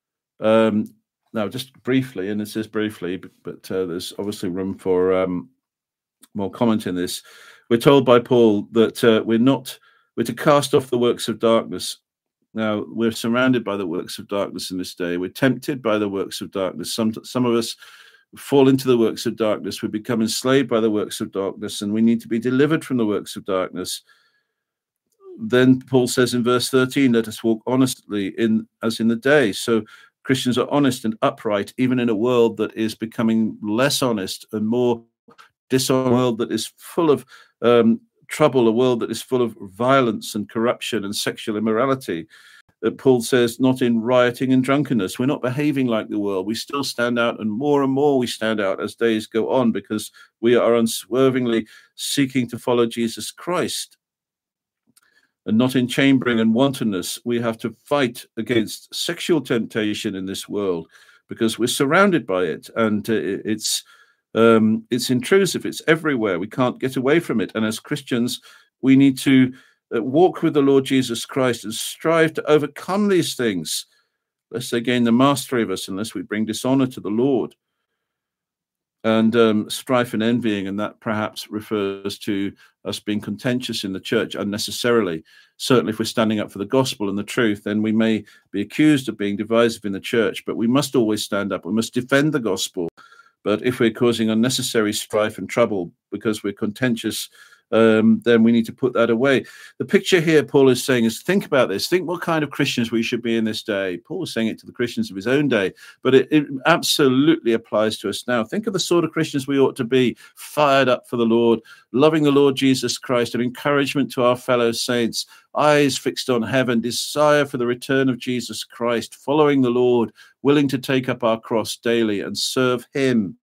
Now, just briefly, and this is briefly, but there's obviously room for more comment in this. We're told by Paul that we're to cast off the works of darkness. Now, we're surrounded by the works of darkness in this day. We're tempted by the works of darkness. Some of us fall into the works of darkness. We become enslaved by the works of darkness, and we need to be delivered from the works of darkness. Then Paul says in verse 13, let us walk honestly as in the day. So Christians are honest and upright, even in a world that is becoming less honest and more dishonest, a world that is full of trouble, a world that is full of violence and corruption and sexual immorality. Paul says, not in rioting and drunkenness. We're not behaving like the world. We still stand out, and more we stand out as days go on, because we are unswervingly seeking to follow Jesus Christ. And not in chambering and wantonness. We have to fight against sexual temptation in this world, because we're surrounded by it, and it's intrusive. It's everywhere. We can't get away from it. And as Christians, we need to walk with the Lord Jesus Christ and strive to overcome these things, lest they gain the mastery of us, unless we bring dishonor to the Lord. And strife and envying, and that perhaps refers to us being contentious in the church unnecessarily. Certainly, if we're standing up for the gospel and the truth, then we may be accused of being divisive in the church, but we must always stand up. We must defend the gospel. But if we're causing unnecessary strife and trouble because we're contentious, then we need to put that away. The picture here, Paul is saying, is think about this. Think what kind of Christians we should be in this day. Paul was saying it to the Christians of his own day, but it absolutely applies to us now. Think of the sort of Christians we ought to be: fired up for the Lord, loving the Lord Jesus Christ, an encouragement to our fellow saints, eyes fixed on heaven, desire for the return of Jesus Christ, following the Lord, willing to take up our cross daily and serve him.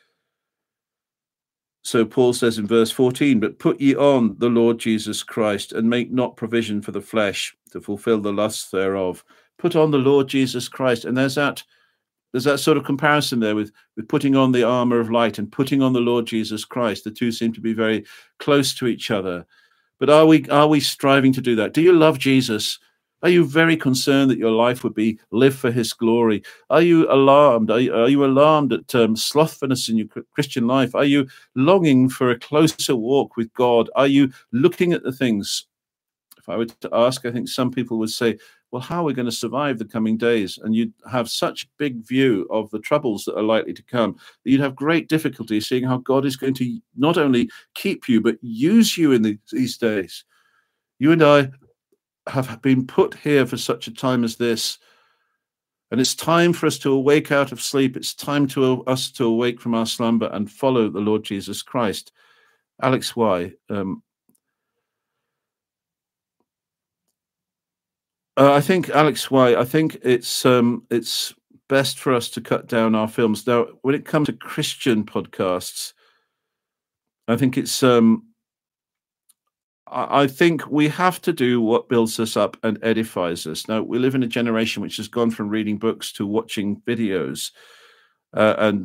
So Paul says in verse 14, but put ye on the Lord Jesus Christ, and make not provision for the flesh to fulfill the lusts thereof. put on the Lord Jesus Christ. And there's that sort of comparison there with putting on the armor of light and putting on the Lord Jesus Christ. The two seem to be very close to each other. But are we striving to do that? Do you love Jesus? Are you very concerned that your life would be lived for his glory? Are you alarmed? Are you alarmed at slothfulness in your Christian life? Are you longing for a closer walk with God? Are you looking at the things? If I were to ask, I think some people would say, well, how are we going to survive the coming days? And you'd have such big view of the troubles that are likely to come that you'd have great difficulty seeing how God is going to not only keep you, but use you in these days. You and I have been put here for such a time as this. And it's time for us to awake out of sleep. It's time to us to awake from our slumber and follow the Lord Jesus Christ. Alex Y. I think Alex Y. I think it's best for us to cut down our films. Now, when it comes to Christian podcasts, I think it's I think we have to do what builds us up and edifies us. Now, we live in a generation which has gone from reading books to watching videos. And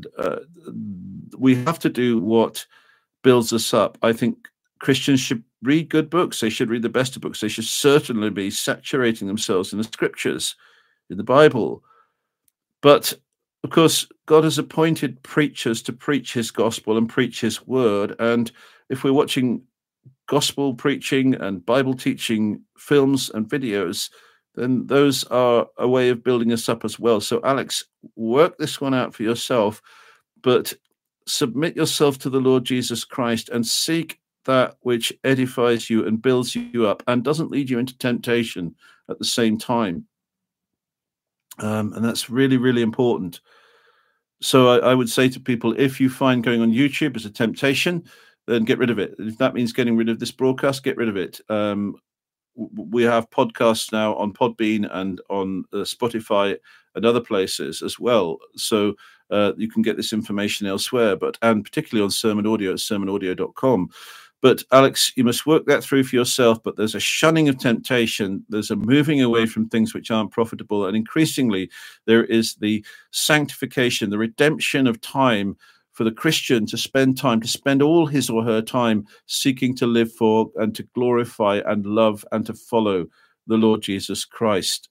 we have to do what builds us up. I think Christians should read good books. They should read the best of books. They should certainly be saturating themselves in the scriptures, in the Bible. But, of course, God has appointed preachers to preach his gospel and preach his word. And if we're watching gospel preaching and Bible teaching films and videos, then those are a way of building us up as well. So, Alex, work this one out for yourself, but submit yourself to the Lord Jesus Christ and seek that which edifies you and builds you up and doesn't lead you into temptation at the same time. And that's really, really important. So I would say to people, if you find going on YouTube as a temptation, then get rid of it. If that means getting rid of this broadcast, get rid of it. We have podcasts now on Podbean and on Spotify and other places as well. So you can get this information elsewhere, and particularly on Sermon Audio at sermonaudio.com. But Alex, you must work that through for yourself. But there's a shunning of temptation. There's a moving away from things which aren't profitable. And increasingly, there is the sanctification, the redemption of time for the Christian to spend all his or her time seeking to live for and to glorify and love and to follow the Lord Jesus Christ.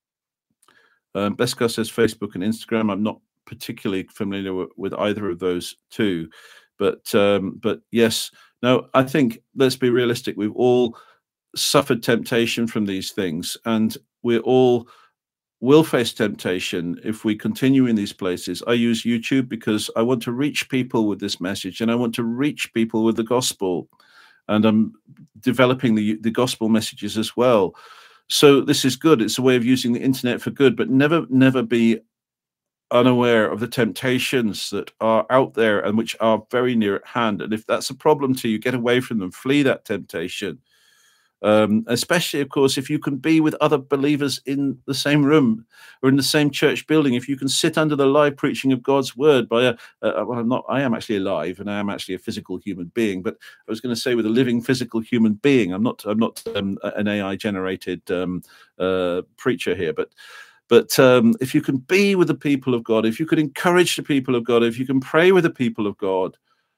Beskar says Facebook and Instagram. I'm not particularly familiar with either of those two, but yes. No, I think, let's be realistic. We've all suffered temptation from these things, and we all will face temptation if we continue in these places. I use YouTube because I want to reach people with this message, and I want to reach people with the gospel, and I'm developing the gospel messages as well. So this is good. It's a way of using the internet for good, but never be unaware of the temptations that are out there and which are very near at hand. And if that's a problem to you, get away from them, flee that temptation. Especially, of course, if you can be with other believers in the same room or in the same church building, if you can sit under the live preaching of God's word by I am actually alive and I am actually a physical human being, but I was going to say with a living physical human being. I'm not an AI generated preacher here, but if you can be with the people of God, if you could encourage the people of God, if you can pray with the people of God,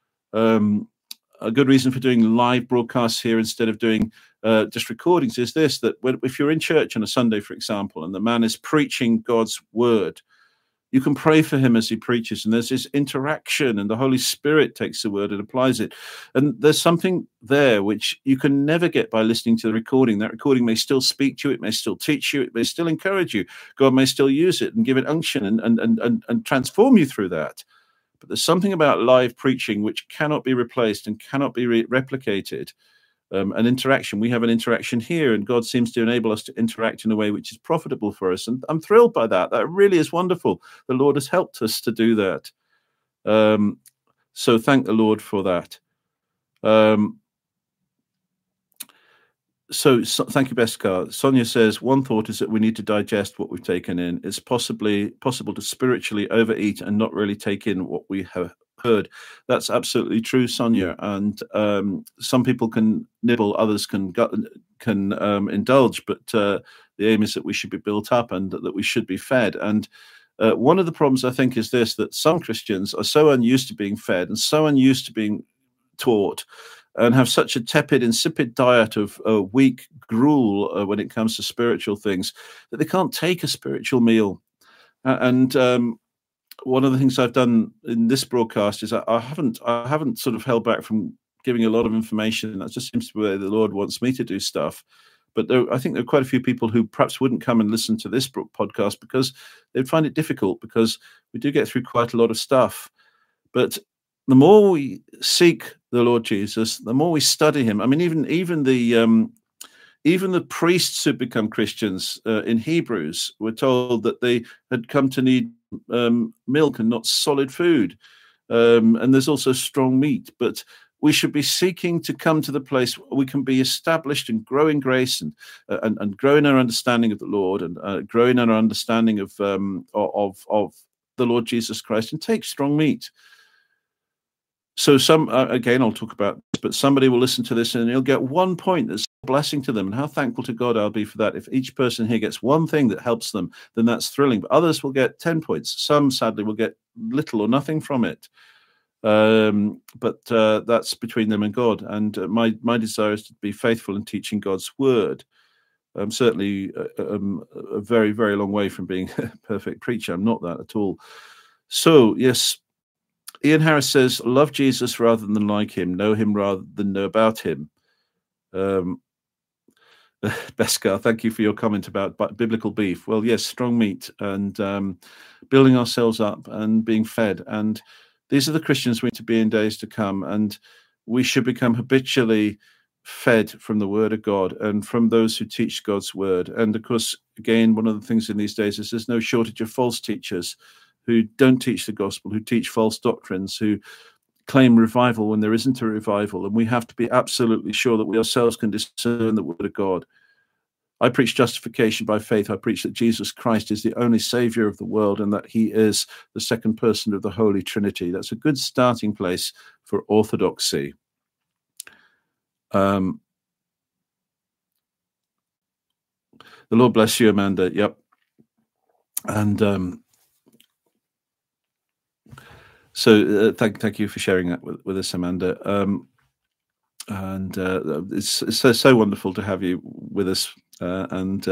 a good reason for doing live broadcasts here instead of doing just recordings is this, that if you're in church on a Sunday, for example, and the man is preaching God's word, you can pray for him as he preaches, and there's this interaction, and the Holy Spirit takes the word and applies it. And there's something there which you can never get by listening to the recording. That recording may still speak to you, it may still teach you, it may still encourage you. God may still use it and give it unction and transform you through that. But there's something about live preaching which cannot be replaced and cannot be replicated. An interaction. We have an interaction here, and God seems to enable us to interact in a way which is profitable for us. And I'm thrilled by that. That really is wonderful. The Lord has helped us to do that. So thank the Lord for that. So thank you, Beskar. Sonia says, one thought is that we need to digest what we've taken in. It's possible to spiritually overeat and not really take in what we have heard. That's absolutely true, Sonia. And some people can nibble, others can indulge, but the aim is that we should be built up and that we should be fed. And one of the problems, I think, is this, that some Christians are so unused to being fed and so unused to being taught and have such a tepid, insipid diet of weak gruel when it comes to spiritual things that they can't take a spiritual meal. And one of the things I've done in this broadcast is I haven't sort of held back from giving a lot of information. That just seems to be the way the Lord wants me to do stuff. But I think there are quite a few people who perhaps wouldn't come and listen to this podcast because they'd find it difficult, because we do get through quite a lot of stuff. But the more we seek the Lord Jesus, the more we study him. I mean, even the priests who become Christians in Hebrews were told that they had come to need milk and not solid food. And there's also strong meat. But we should be seeking to come to the place where we can be established and grow in grace and grow in our understanding of the Lord and grow in our understanding of the Lord Jesus Christ and take strong meat. So some, again, I'll talk about this, but somebody will listen to this and you'll get 1 point that's a blessing to them. And how thankful to God I'll be for that. If each person here gets one thing that helps them, then that's thrilling. But others will get 10 points. Some, sadly, will get little or nothing from it. But that's between them and God. And my desire is to be faithful in teaching God's word. I'm certainly a very, very long way from being a perfect preacher. I'm not that at all. So, yes, Ian Harris says, love Jesus rather than like him, know him rather than know about him. Beskar, thank you for your comment about biblical beef. Well, yes, strong meat and building ourselves up and being fed. And these are the Christians we need to be in days to come. And we should become habitually fed from the word of God and from those who teach God's word. And of course, again, one of the things in these days is there's no shortage of false teachers who don't teach the gospel, who teach false doctrines, who claim revival when there isn't a revival. And we have to be absolutely sure that we ourselves can discern the word of God. I preach justification by faith. I preach that Jesus Christ is the only Savior of the world and that he is the second person of the Holy Trinity. That's a good starting place for orthodoxy. The Lord bless you, Amanda. Yep. And so thank you for sharing that with us, Amanda. It's so wonderful to have you with us. And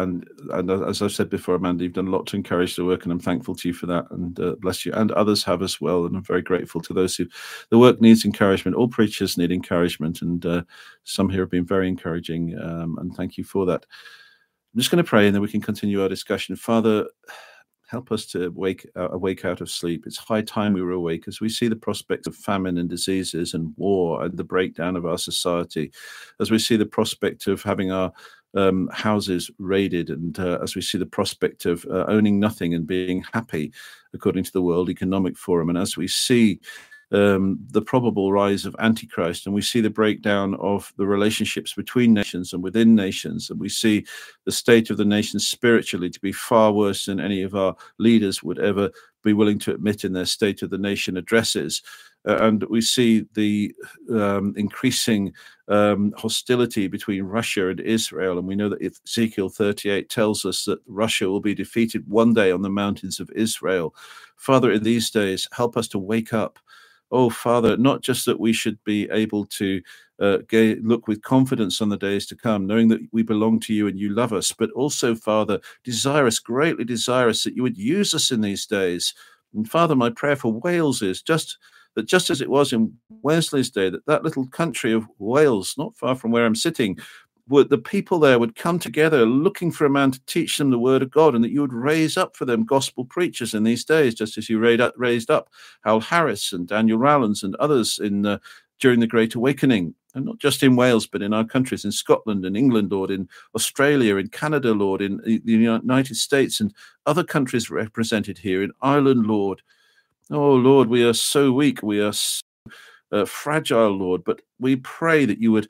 as I've said before, Amanda, you've done a lot to encourage the work, and I'm thankful to you for that. And bless you. And others have as well. And I'm very grateful to those who the work needs encouragement. All preachers need encouragement, and some here have been very encouraging. And thank you for that. I'm just going to pray, and then we can continue our discussion. Father, help us to awake out of sleep. It's high time we were awake as we see the prospects of famine and diseases and war and the breakdown of our society, as we see the prospect of having our houses raided, and as we see the prospect of owning nothing and being happy, according to the World Economic Forum, and as we see the probable rise of Antichrist, and we see the breakdown of the relationships between nations and within nations, and we see the state of the nation spiritually to be far worse than any of our leaders would ever be willing to admit in their State of the Nation addresses. And we see the increasing hostility between Russia and Israel. And we know that Ezekiel 38 tells us that Russia will be defeated one day on the mountains of Israel. Father, in these days, help us to wake up. Oh, Father, not just that we should be able to look with confidence on the days to come, knowing that we belong to you and you love us, but also, Father, greatly desirous that you would use us in these days. And Father, my prayer for Wales is just as it was in Wesley's day, that little country of Wales, not far from where I'm sitting, the people there would come together looking for a man to teach them the word of God, and that you would raise up for them gospel preachers in these days, just as you raised up Hal Harris and Daniel Rowlands and others during the Great Awakening, and not just in Wales, but in our countries, in Scotland and England, Lord, in Australia, in Canada, Lord, in the United States and other countries represented here, in Ireland, Lord. Oh, Lord, we are so weak. We are so fragile, Lord, but we pray that you would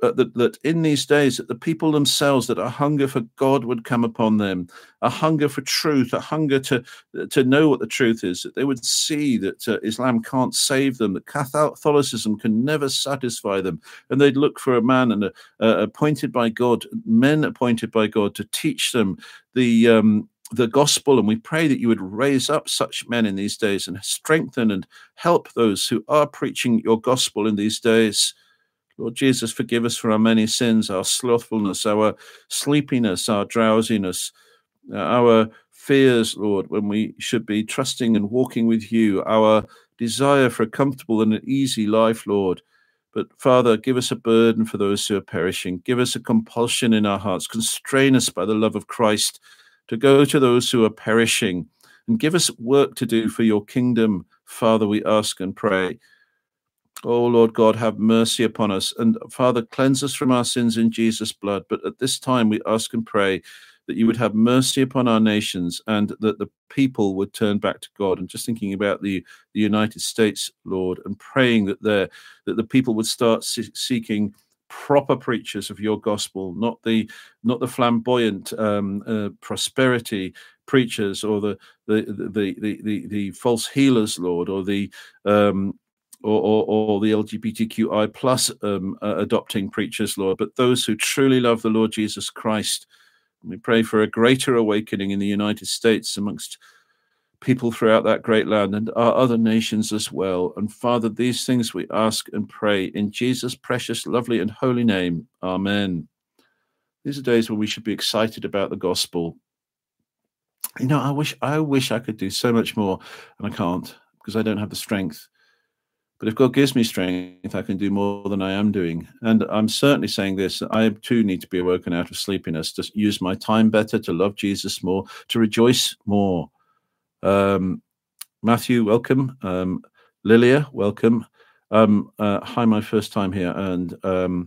that in these days that the people themselves, that a hunger for God would come upon them, a hunger for truth, a hunger to know what the truth is, that they would see that Islam can't save them, that Catholicism can never satisfy them, and they'd look for a man and appointed by God, men appointed by God to teach them the gospel. And we pray that you would raise up such men in these days and strengthen and help those who are preaching your gospel in these days. Lord Jesus, forgive us for our many sins, our slothfulness, our sleepiness, our drowsiness, our fears, Lord, when we should be trusting and walking with you, our desire for a comfortable and an easy life, Lord. But Father, give us a burden for those who are perishing. Give us a compulsion in our hearts. Constrain us by the love of Christ to go to those who are perishing, and give us work to do for your kingdom, Father, we ask and pray. Oh, Lord God, have mercy upon us. And Father, cleanse us from our sins in Jesus' blood. But at this time, we ask and pray that you would have mercy upon our nations and that the people would turn back to God. And just thinking about the United States, Lord, and praying that the people would start seeking proper preachers of your gospel, not the flamboyant prosperity preachers, or the false healers, Lord, or the or the LGBTQI plus adopting preachers, Lord, but those who truly love the Lord Jesus Christ. We pray for a greater awakening in the United States amongst people throughout that great land and our other nations as well. And Father, these things we ask and pray in Jesus' precious, lovely, and holy name. Amen. These are days where we should be excited about the gospel. You know, I wish I could do so much more, and I can't because I don't have the strength. But if God gives me strength, I can do more than I am doing. And I'm certainly saying this, that I too need to be awoken out of sleepiness, to use my time better, to love Jesus more, to rejoice more. Matthew, welcome. Lilia, welcome. Hi, my first time here. And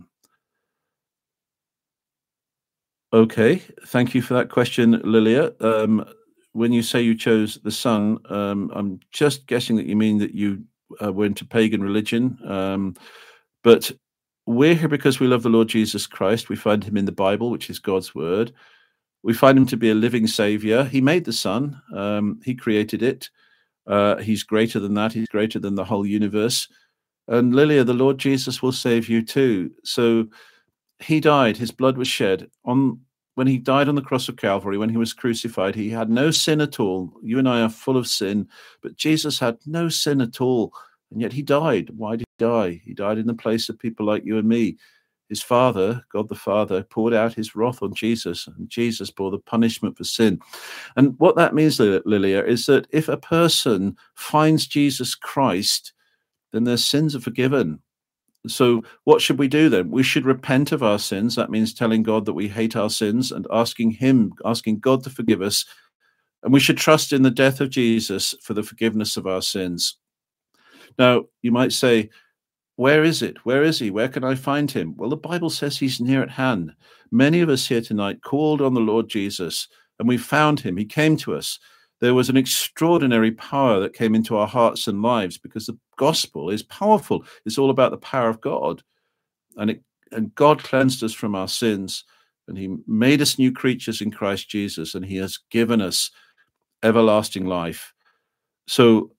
okay, thank you for that question, Lilia. When you say you chose the sun, I'm just guessing that you mean that you were into pagan religion. But we're here because we love the Lord Jesus Christ. We find him in the Bible, which is God's word. We find him to be a living savior. He made the sun. He created it. He's greater than that. He's greater than the whole universe. And Lilia, the Lord Jesus will save you too. So he died. His blood was shed when he died on the cross of Calvary, when he was crucified. He had no sin at all. You and I are full of sin, but Jesus had no sin at all. And yet he died. Why did he die? He died in the place of people like you and me. His Father, God the Father, poured out his wrath on Jesus, and Jesus bore the punishment for sin. And what that means, Lilia, is that if a person finds Jesus Christ, then their sins are forgiven. So what should we do then? We should repent of our sins. That means telling God that we hate our sins and asking God to forgive us. And we should trust in the death of Jesus for the forgiveness of our sins. Now, you might say, where is it? Where is he? Where can I find him? Well, the Bible says he's near at hand. Many of us here tonight called on the Lord Jesus, and we found him. He came to us. There was an extraordinary power that came into our hearts and lives because the gospel is powerful. It's all about the power of God. And God cleansed us from our sins, and he made us new creatures in Christ Jesus, and he has given us everlasting life. So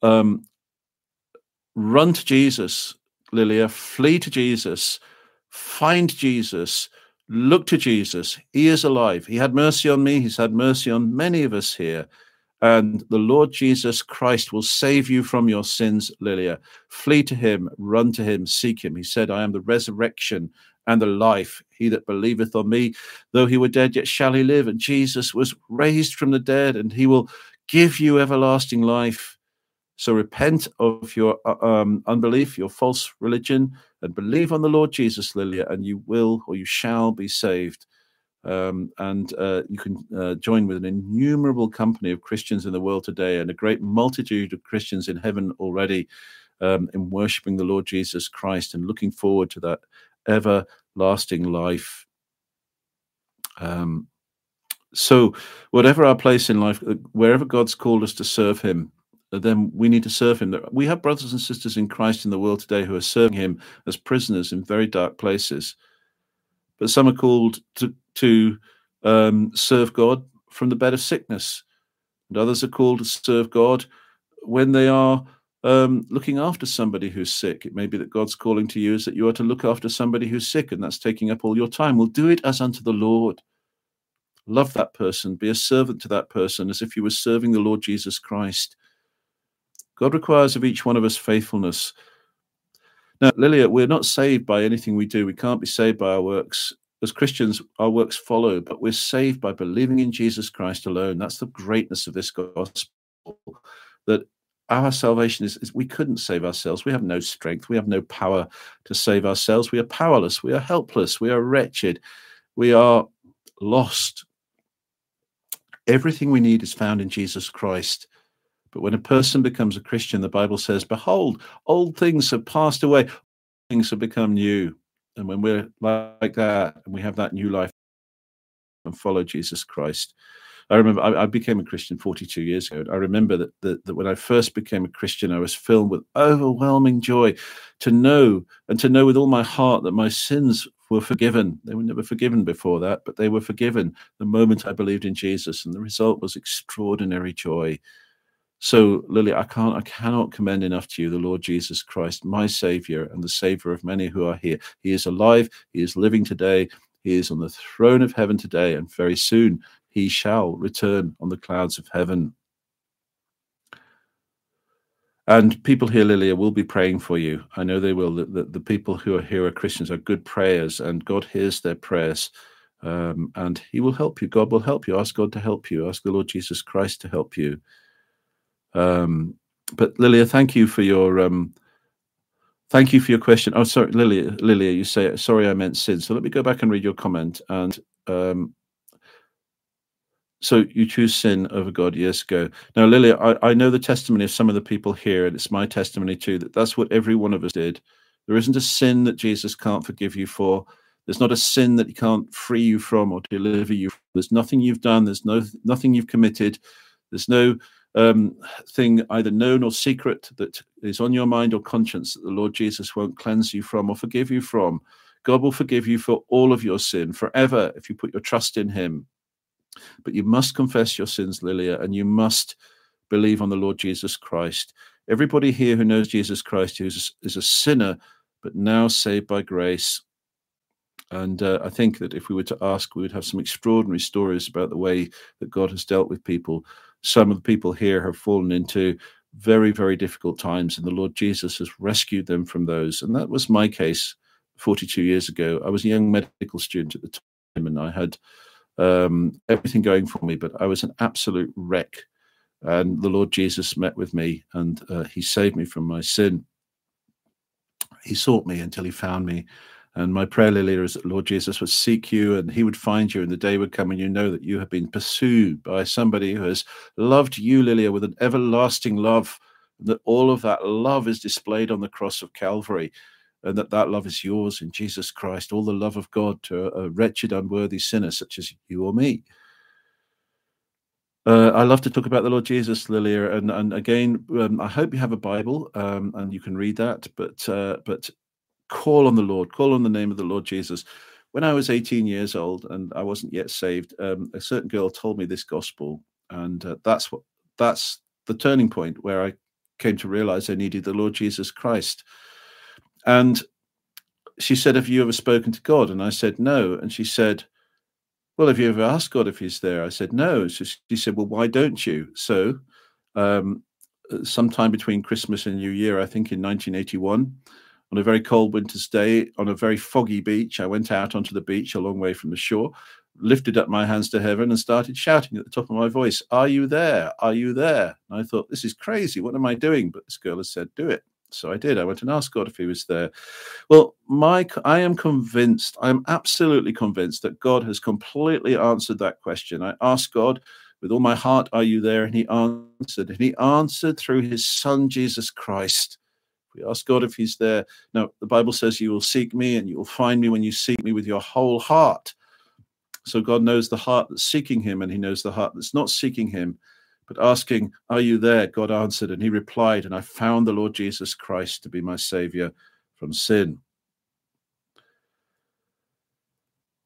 run to Jesus, Lilia, flee to Jesus, find Jesus, look to Jesus. He is alive. He had mercy on me. He's had mercy on many of us here. And the Lord Jesus Christ will save you from your sins, Lilia. Flee to him, run to him, seek him. He said, I am the resurrection and the life. He that believeth on me, though he were dead, yet shall he live. And Jesus was raised from the dead, and he will give you everlasting life. So repent of your unbelief, your false religion, and believe on the Lord Jesus, Lilia, and you will, or you shall be saved. And you can join with an innumerable company of Christians in the world today, and a great multitude of Christians in heaven already, in worshiping the Lord Jesus Christ and looking forward to that everlasting life. So whatever our place in life, wherever God's called us to serve him, then we need to serve him. We have brothers and sisters in Christ in the world today who are serving him as prisoners in very dark places. but some are called to serve God from the bed of sickness, and others are called to serve God when they are looking after somebody who's sick. It may be that God's calling to you is that you are to look after somebody who's sick, and that's taking up all your time. Well, do it as unto the Lord. Love that person. Be a servant to that person as if you were serving the Lord Jesus Christ. God requires of each one of us faithfulness. Now, Lilia, we're not saved by anything we do. We can't be saved by our works. As Christians, our works follow, but we're saved by believing in Jesus Christ alone. That's the greatness of this gospel, that our salvation is we couldn't save ourselves. We have no strength. We have no power to save ourselves. We are powerless. We are helpless. We are wretched. We are lost. Everything we need is found in Jesus Christ. But when a person becomes a Christian, the Bible says, behold, old things have passed away, things have become new. And when we're like that, and we have that new life and follow Jesus Christ. I remember I became a Christian 42 years ago. I remember that when I first became a Christian, I was filled with overwhelming joy to know with all my heart that my sins were forgiven. They were never forgiven before that, but they were forgiven the moment I believed in Jesus. And the result was extraordinary joy. So, Lily, I cannot commend enough to you the Lord Jesus Christ, my Savior and the Savior of many who are here. He is alive. He is living today. He is on the throne of heaven today, and very soon he shall return on the clouds of heaven. And people here, Lilia, will be praying for you. I know they will. The people who are here are Christians, are good prayers, and God hears their prayers. And he will help you. God will help you. Ask God to help you. Ask the Lord Jesus Christ to help you. But Lilia, thank you for your question. Oh, sorry, Lilia, you say, sorry, I meant sin. So let me go back and read your comment. And so you choose sin over God years ago. Now, Lilia, I know the testimony of some of the people here, and it's my testimony too, that's what every one of us did. There isn't a sin that Jesus can't forgive you for. There's not a sin that he can't free you from or deliver you from. There's nothing you've done. There's nothing you've committed. There's no thing either known or secret that is on your mind or conscience that the Lord Jesus won't cleanse you from or forgive you from. God will forgive you for all of your sin forever if you put your trust in him. But you must confess your sins, Lilia, and you must believe on the Lord Jesus Christ. Everybody here who knows Jesus Christ is a sinner, but now saved by grace. And I think that if we were to ask, we would have some extraordinary stories about the way that God has dealt with people. Some of the people here have fallen into very, very difficult times, and the Lord Jesus has rescued them from those. And that was my case 42 years ago. I was a young medical student at the time, and I had everything going for me, but I was an absolute wreck. And the Lord Jesus met with me, and he saved me from my sin. He sought me until he found me. And my prayer, Lilia, is that Lord Jesus would seek you and he would find you, and the day would come and you know that you have been pursued by somebody who has loved you, Lilia, with an everlasting love, and that all of that love is displayed on the cross of Calvary, and that love is yours in Jesus Christ, all the love of God to a wretched, unworthy sinner such as you or me. I love to talk about the Lord Jesus, Lilia, and again, I hope you have a Bible and you can read that, but call on the Lord, call on the name of the Lord Jesus. When I was 18 years old and I wasn't yet saved, a certain girl told me this gospel, and that's the turning point where I came to realize I needed the Lord Jesus Christ. And she said, "Have you ever spoken to God?" And I said, "No." And she said, "Well, have you ever asked God if he's there?" I said, "No." So she said, "Well, why don't you?" So sometime between Christmas and New Year, I think in 1981, on a very cold winter's day, on a very foggy beach, I went out onto the beach a long way from the shore, lifted up my hands to heaven and started shouting at the top of my voice, "Are you there? Are you there?" And I thought, this is crazy. What am I doing? But this girl has said, do it. So I did. I went and asked God if he was there. Well, I am convinced, I am absolutely convinced that God has completely answered that question. I asked God with all my heart, "Are you there?" And he answered. And he answered through his son, Jesus Christ. We ask God if he's there. Now, the Bible says you will seek me and you will find me when you seek me with your whole heart. So God knows the heart that's seeking him, and he knows the heart that's not seeking him. But asking, "Are you there?" God answered, and he replied, and I found the Lord Jesus Christ to be my Savior from sin.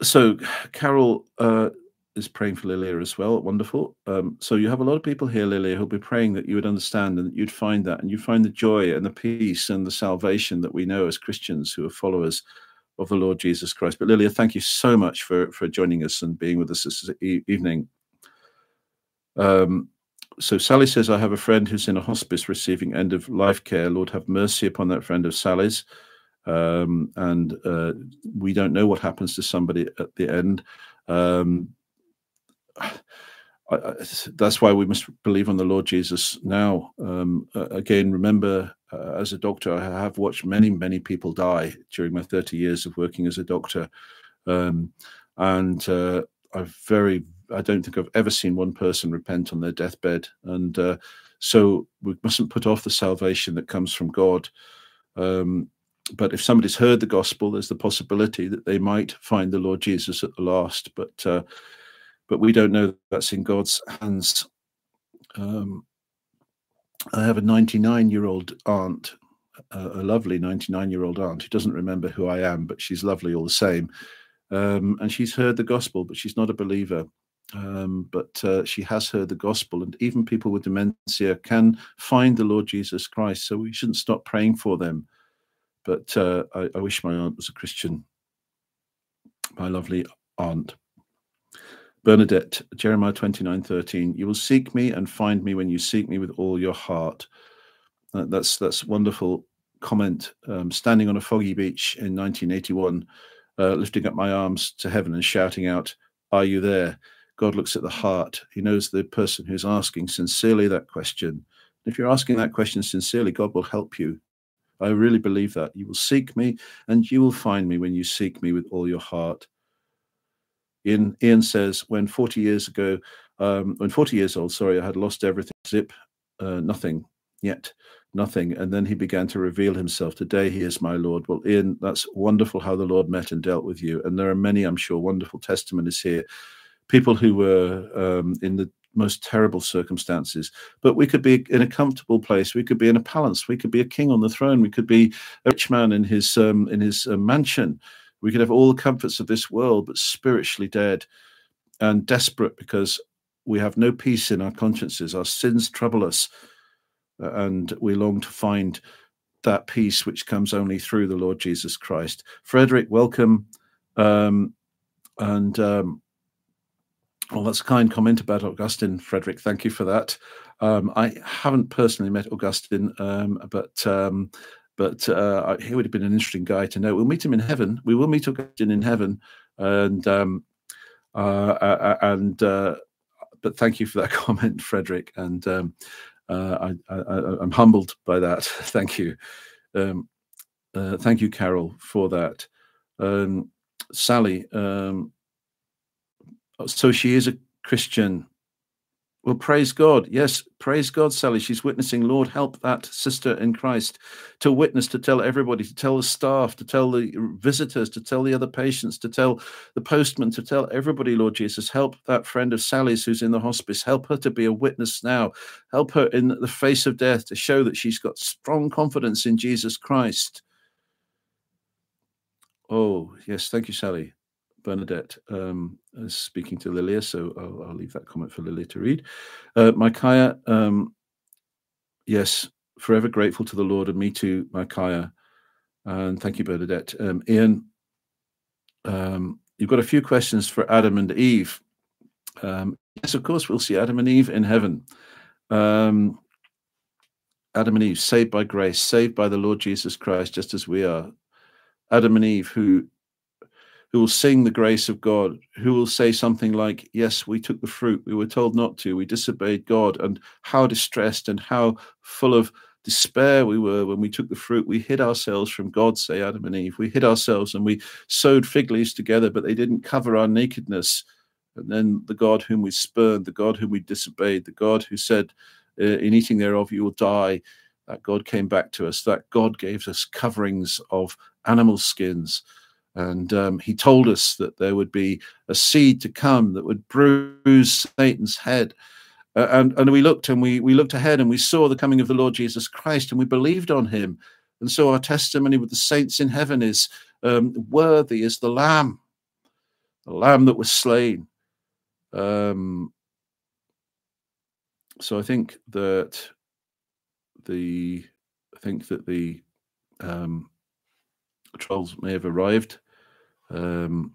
So Carol is praying for Lilia as well. Wonderful. So you have a lot of people here, Lilia, who'll be praying that you would understand and that you'd find that, and you find the joy and the peace and the salvation that we know as Christians who are followers of the Lord Jesus Christ. But Lilia, thank you so much for joining us and being with us this evening. So Sally says, I have a friend who's in a hospice receiving end-of-life care. Lord, have mercy upon that friend of Sally's. And we don't know what happens to somebody at the end. That's why we must believe on the Lord Jesus now. Again, remember, as a doctor, I have watched many, many people die during my 30 years of working as a doctor. I don't think I've ever seen one person repent on their deathbed. And so we mustn't put off the salvation that comes from God. But if somebody's heard the gospel, there's the possibility that they might find the Lord Jesus at the last. But we don't know that's in God's hands. I have a 99-year-old aunt, a lovely 99-year-old aunt who doesn't remember who I am, but she's lovely all the same. And she's heard the gospel, but she's not a believer. But she has heard the gospel, and even people with dementia can find the Lord Jesus Christ. So we shouldn't stop praying for them. But I wish my aunt was a Christian. My lovely aunt. Bernadette, Jeremiah 29:13. You will seek me and find me when you seek me with all your heart. That's wonderful comment. Standing on a foggy beach in 1981, lifting up my arms to heaven and shouting out, "Are you there?" God looks at the heart. He knows the person who's asking sincerely that question. If you're asking that question sincerely, God will help you. I really believe that. You will seek me and you will find me when you seek me with all your heart. Ian says, when 40 years old, I had lost everything. Zip, nothing yet, nothing. And then he began to reveal himself. Today he is my Lord. Well, Ian, that's wonderful how the Lord met and dealt with you. And there are many, I'm sure, wonderful testimonies here. People who were in the most terrible circumstances, but we could be in a comfortable place. We could be in a palace. We could be a king on the throne. We could be a rich man in his mansion. We could have all the comforts of this world, but spiritually dead and desperate because we have no peace in our consciences. Our sins trouble us, and we long to find that peace which comes only through the Lord Jesus Christ. Frederick, welcome. Well, that's a kind comment about Augustine, Frederick. Thank you for that. I haven't personally met Augustine, but he would have been an interesting guy to know. We'll meet him in heaven. We will meet Augustine in heaven, but thank you for that comment, Frederick. And I'm humbled by that. Thank you. Thank you, Carol, for that. Sally. So she is a Christian. Well, praise God. Yes, praise God, Sally. She's witnessing. Lord, help that sister in Christ to witness, to tell everybody, to tell the staff, to tell the visitors, to tell the other patients, to tell the postman, to tell everybody, Lord Jesus. Help that friend of Sally's who's in the hospice. Help her to be a witness now. Help her in the face of death to show that she's got strong confidence in Jesus Christ. Oh, yes. Thank you, Sally. Bernadette is speaking to Lilia, so I'll leave that comment for Lilia to read. Micaiah, yes, forever grateful to the Lord, and me too, Micaiah. And thank you, Bernadette. Ian, you've got a few questions for Adam and Eve. Yes, of course, we'll see Adam and Eve in heaven. Adam and Eve, saved by grace, saved by the Lord Jesus Christ, just as we are. Adam and Eve, who will sing the grace of God, who will say something like, yes, we took the fruit, we were told not to, we disobeyed God, and how distressed and how full of despair we were when we took the fruit. We hid ourselves from God, say Adam and Eve. We hid ourselves and we sewed fig leaves together, but they didn't cover our nakedness. And then the God whom we spurned, the God whom we disobeyed, the God who said, in eating thereof you will die, that God came back to us. That God gave us coverings of animal skins. And he told us that there would be a seed to come that would bruise Satan's head. And we looked and we looked ahead and we saw the coming of the Lord Jesus Christ and we believed on him. And so our testimony with the saints in heaven is worthy is the Lamb. the Lamb that was slain. So I think that the trolls may have arrived, and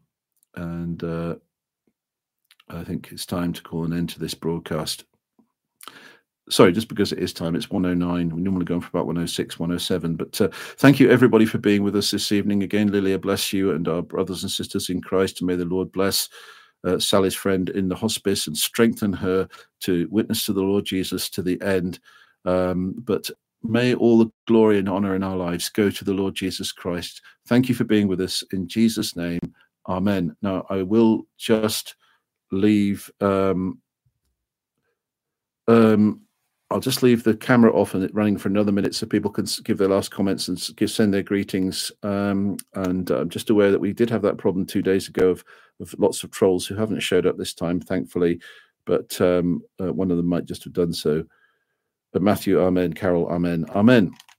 I think it's time to call an end to this broadcast. Sorry, just because it is time, it's 1:09. We normally go on for about 1:06, 1:07. But thank you, everybody, for being with us this evening. Again, Lilia, bless you and our brothers and sisters in Christ. And may the Lord bless Sally's friend in the hospice and strengthen her to witness to the Lord Jesus to the end. But may all the glory and honor in our lives go to the Lord Jesus Christ. Thank you for being with us. In Jesus' name, amen. Now, I will just leave... I'll just leave the camera off and it running for another minute so people can give their last comments and send their greetings. And I'm just aware that we did have that problem 2 days ago of lots of trolls who haven't showed up this time, thankfully. But one of them might just have done so. But Matthew, amen. Carol, amen. Amen.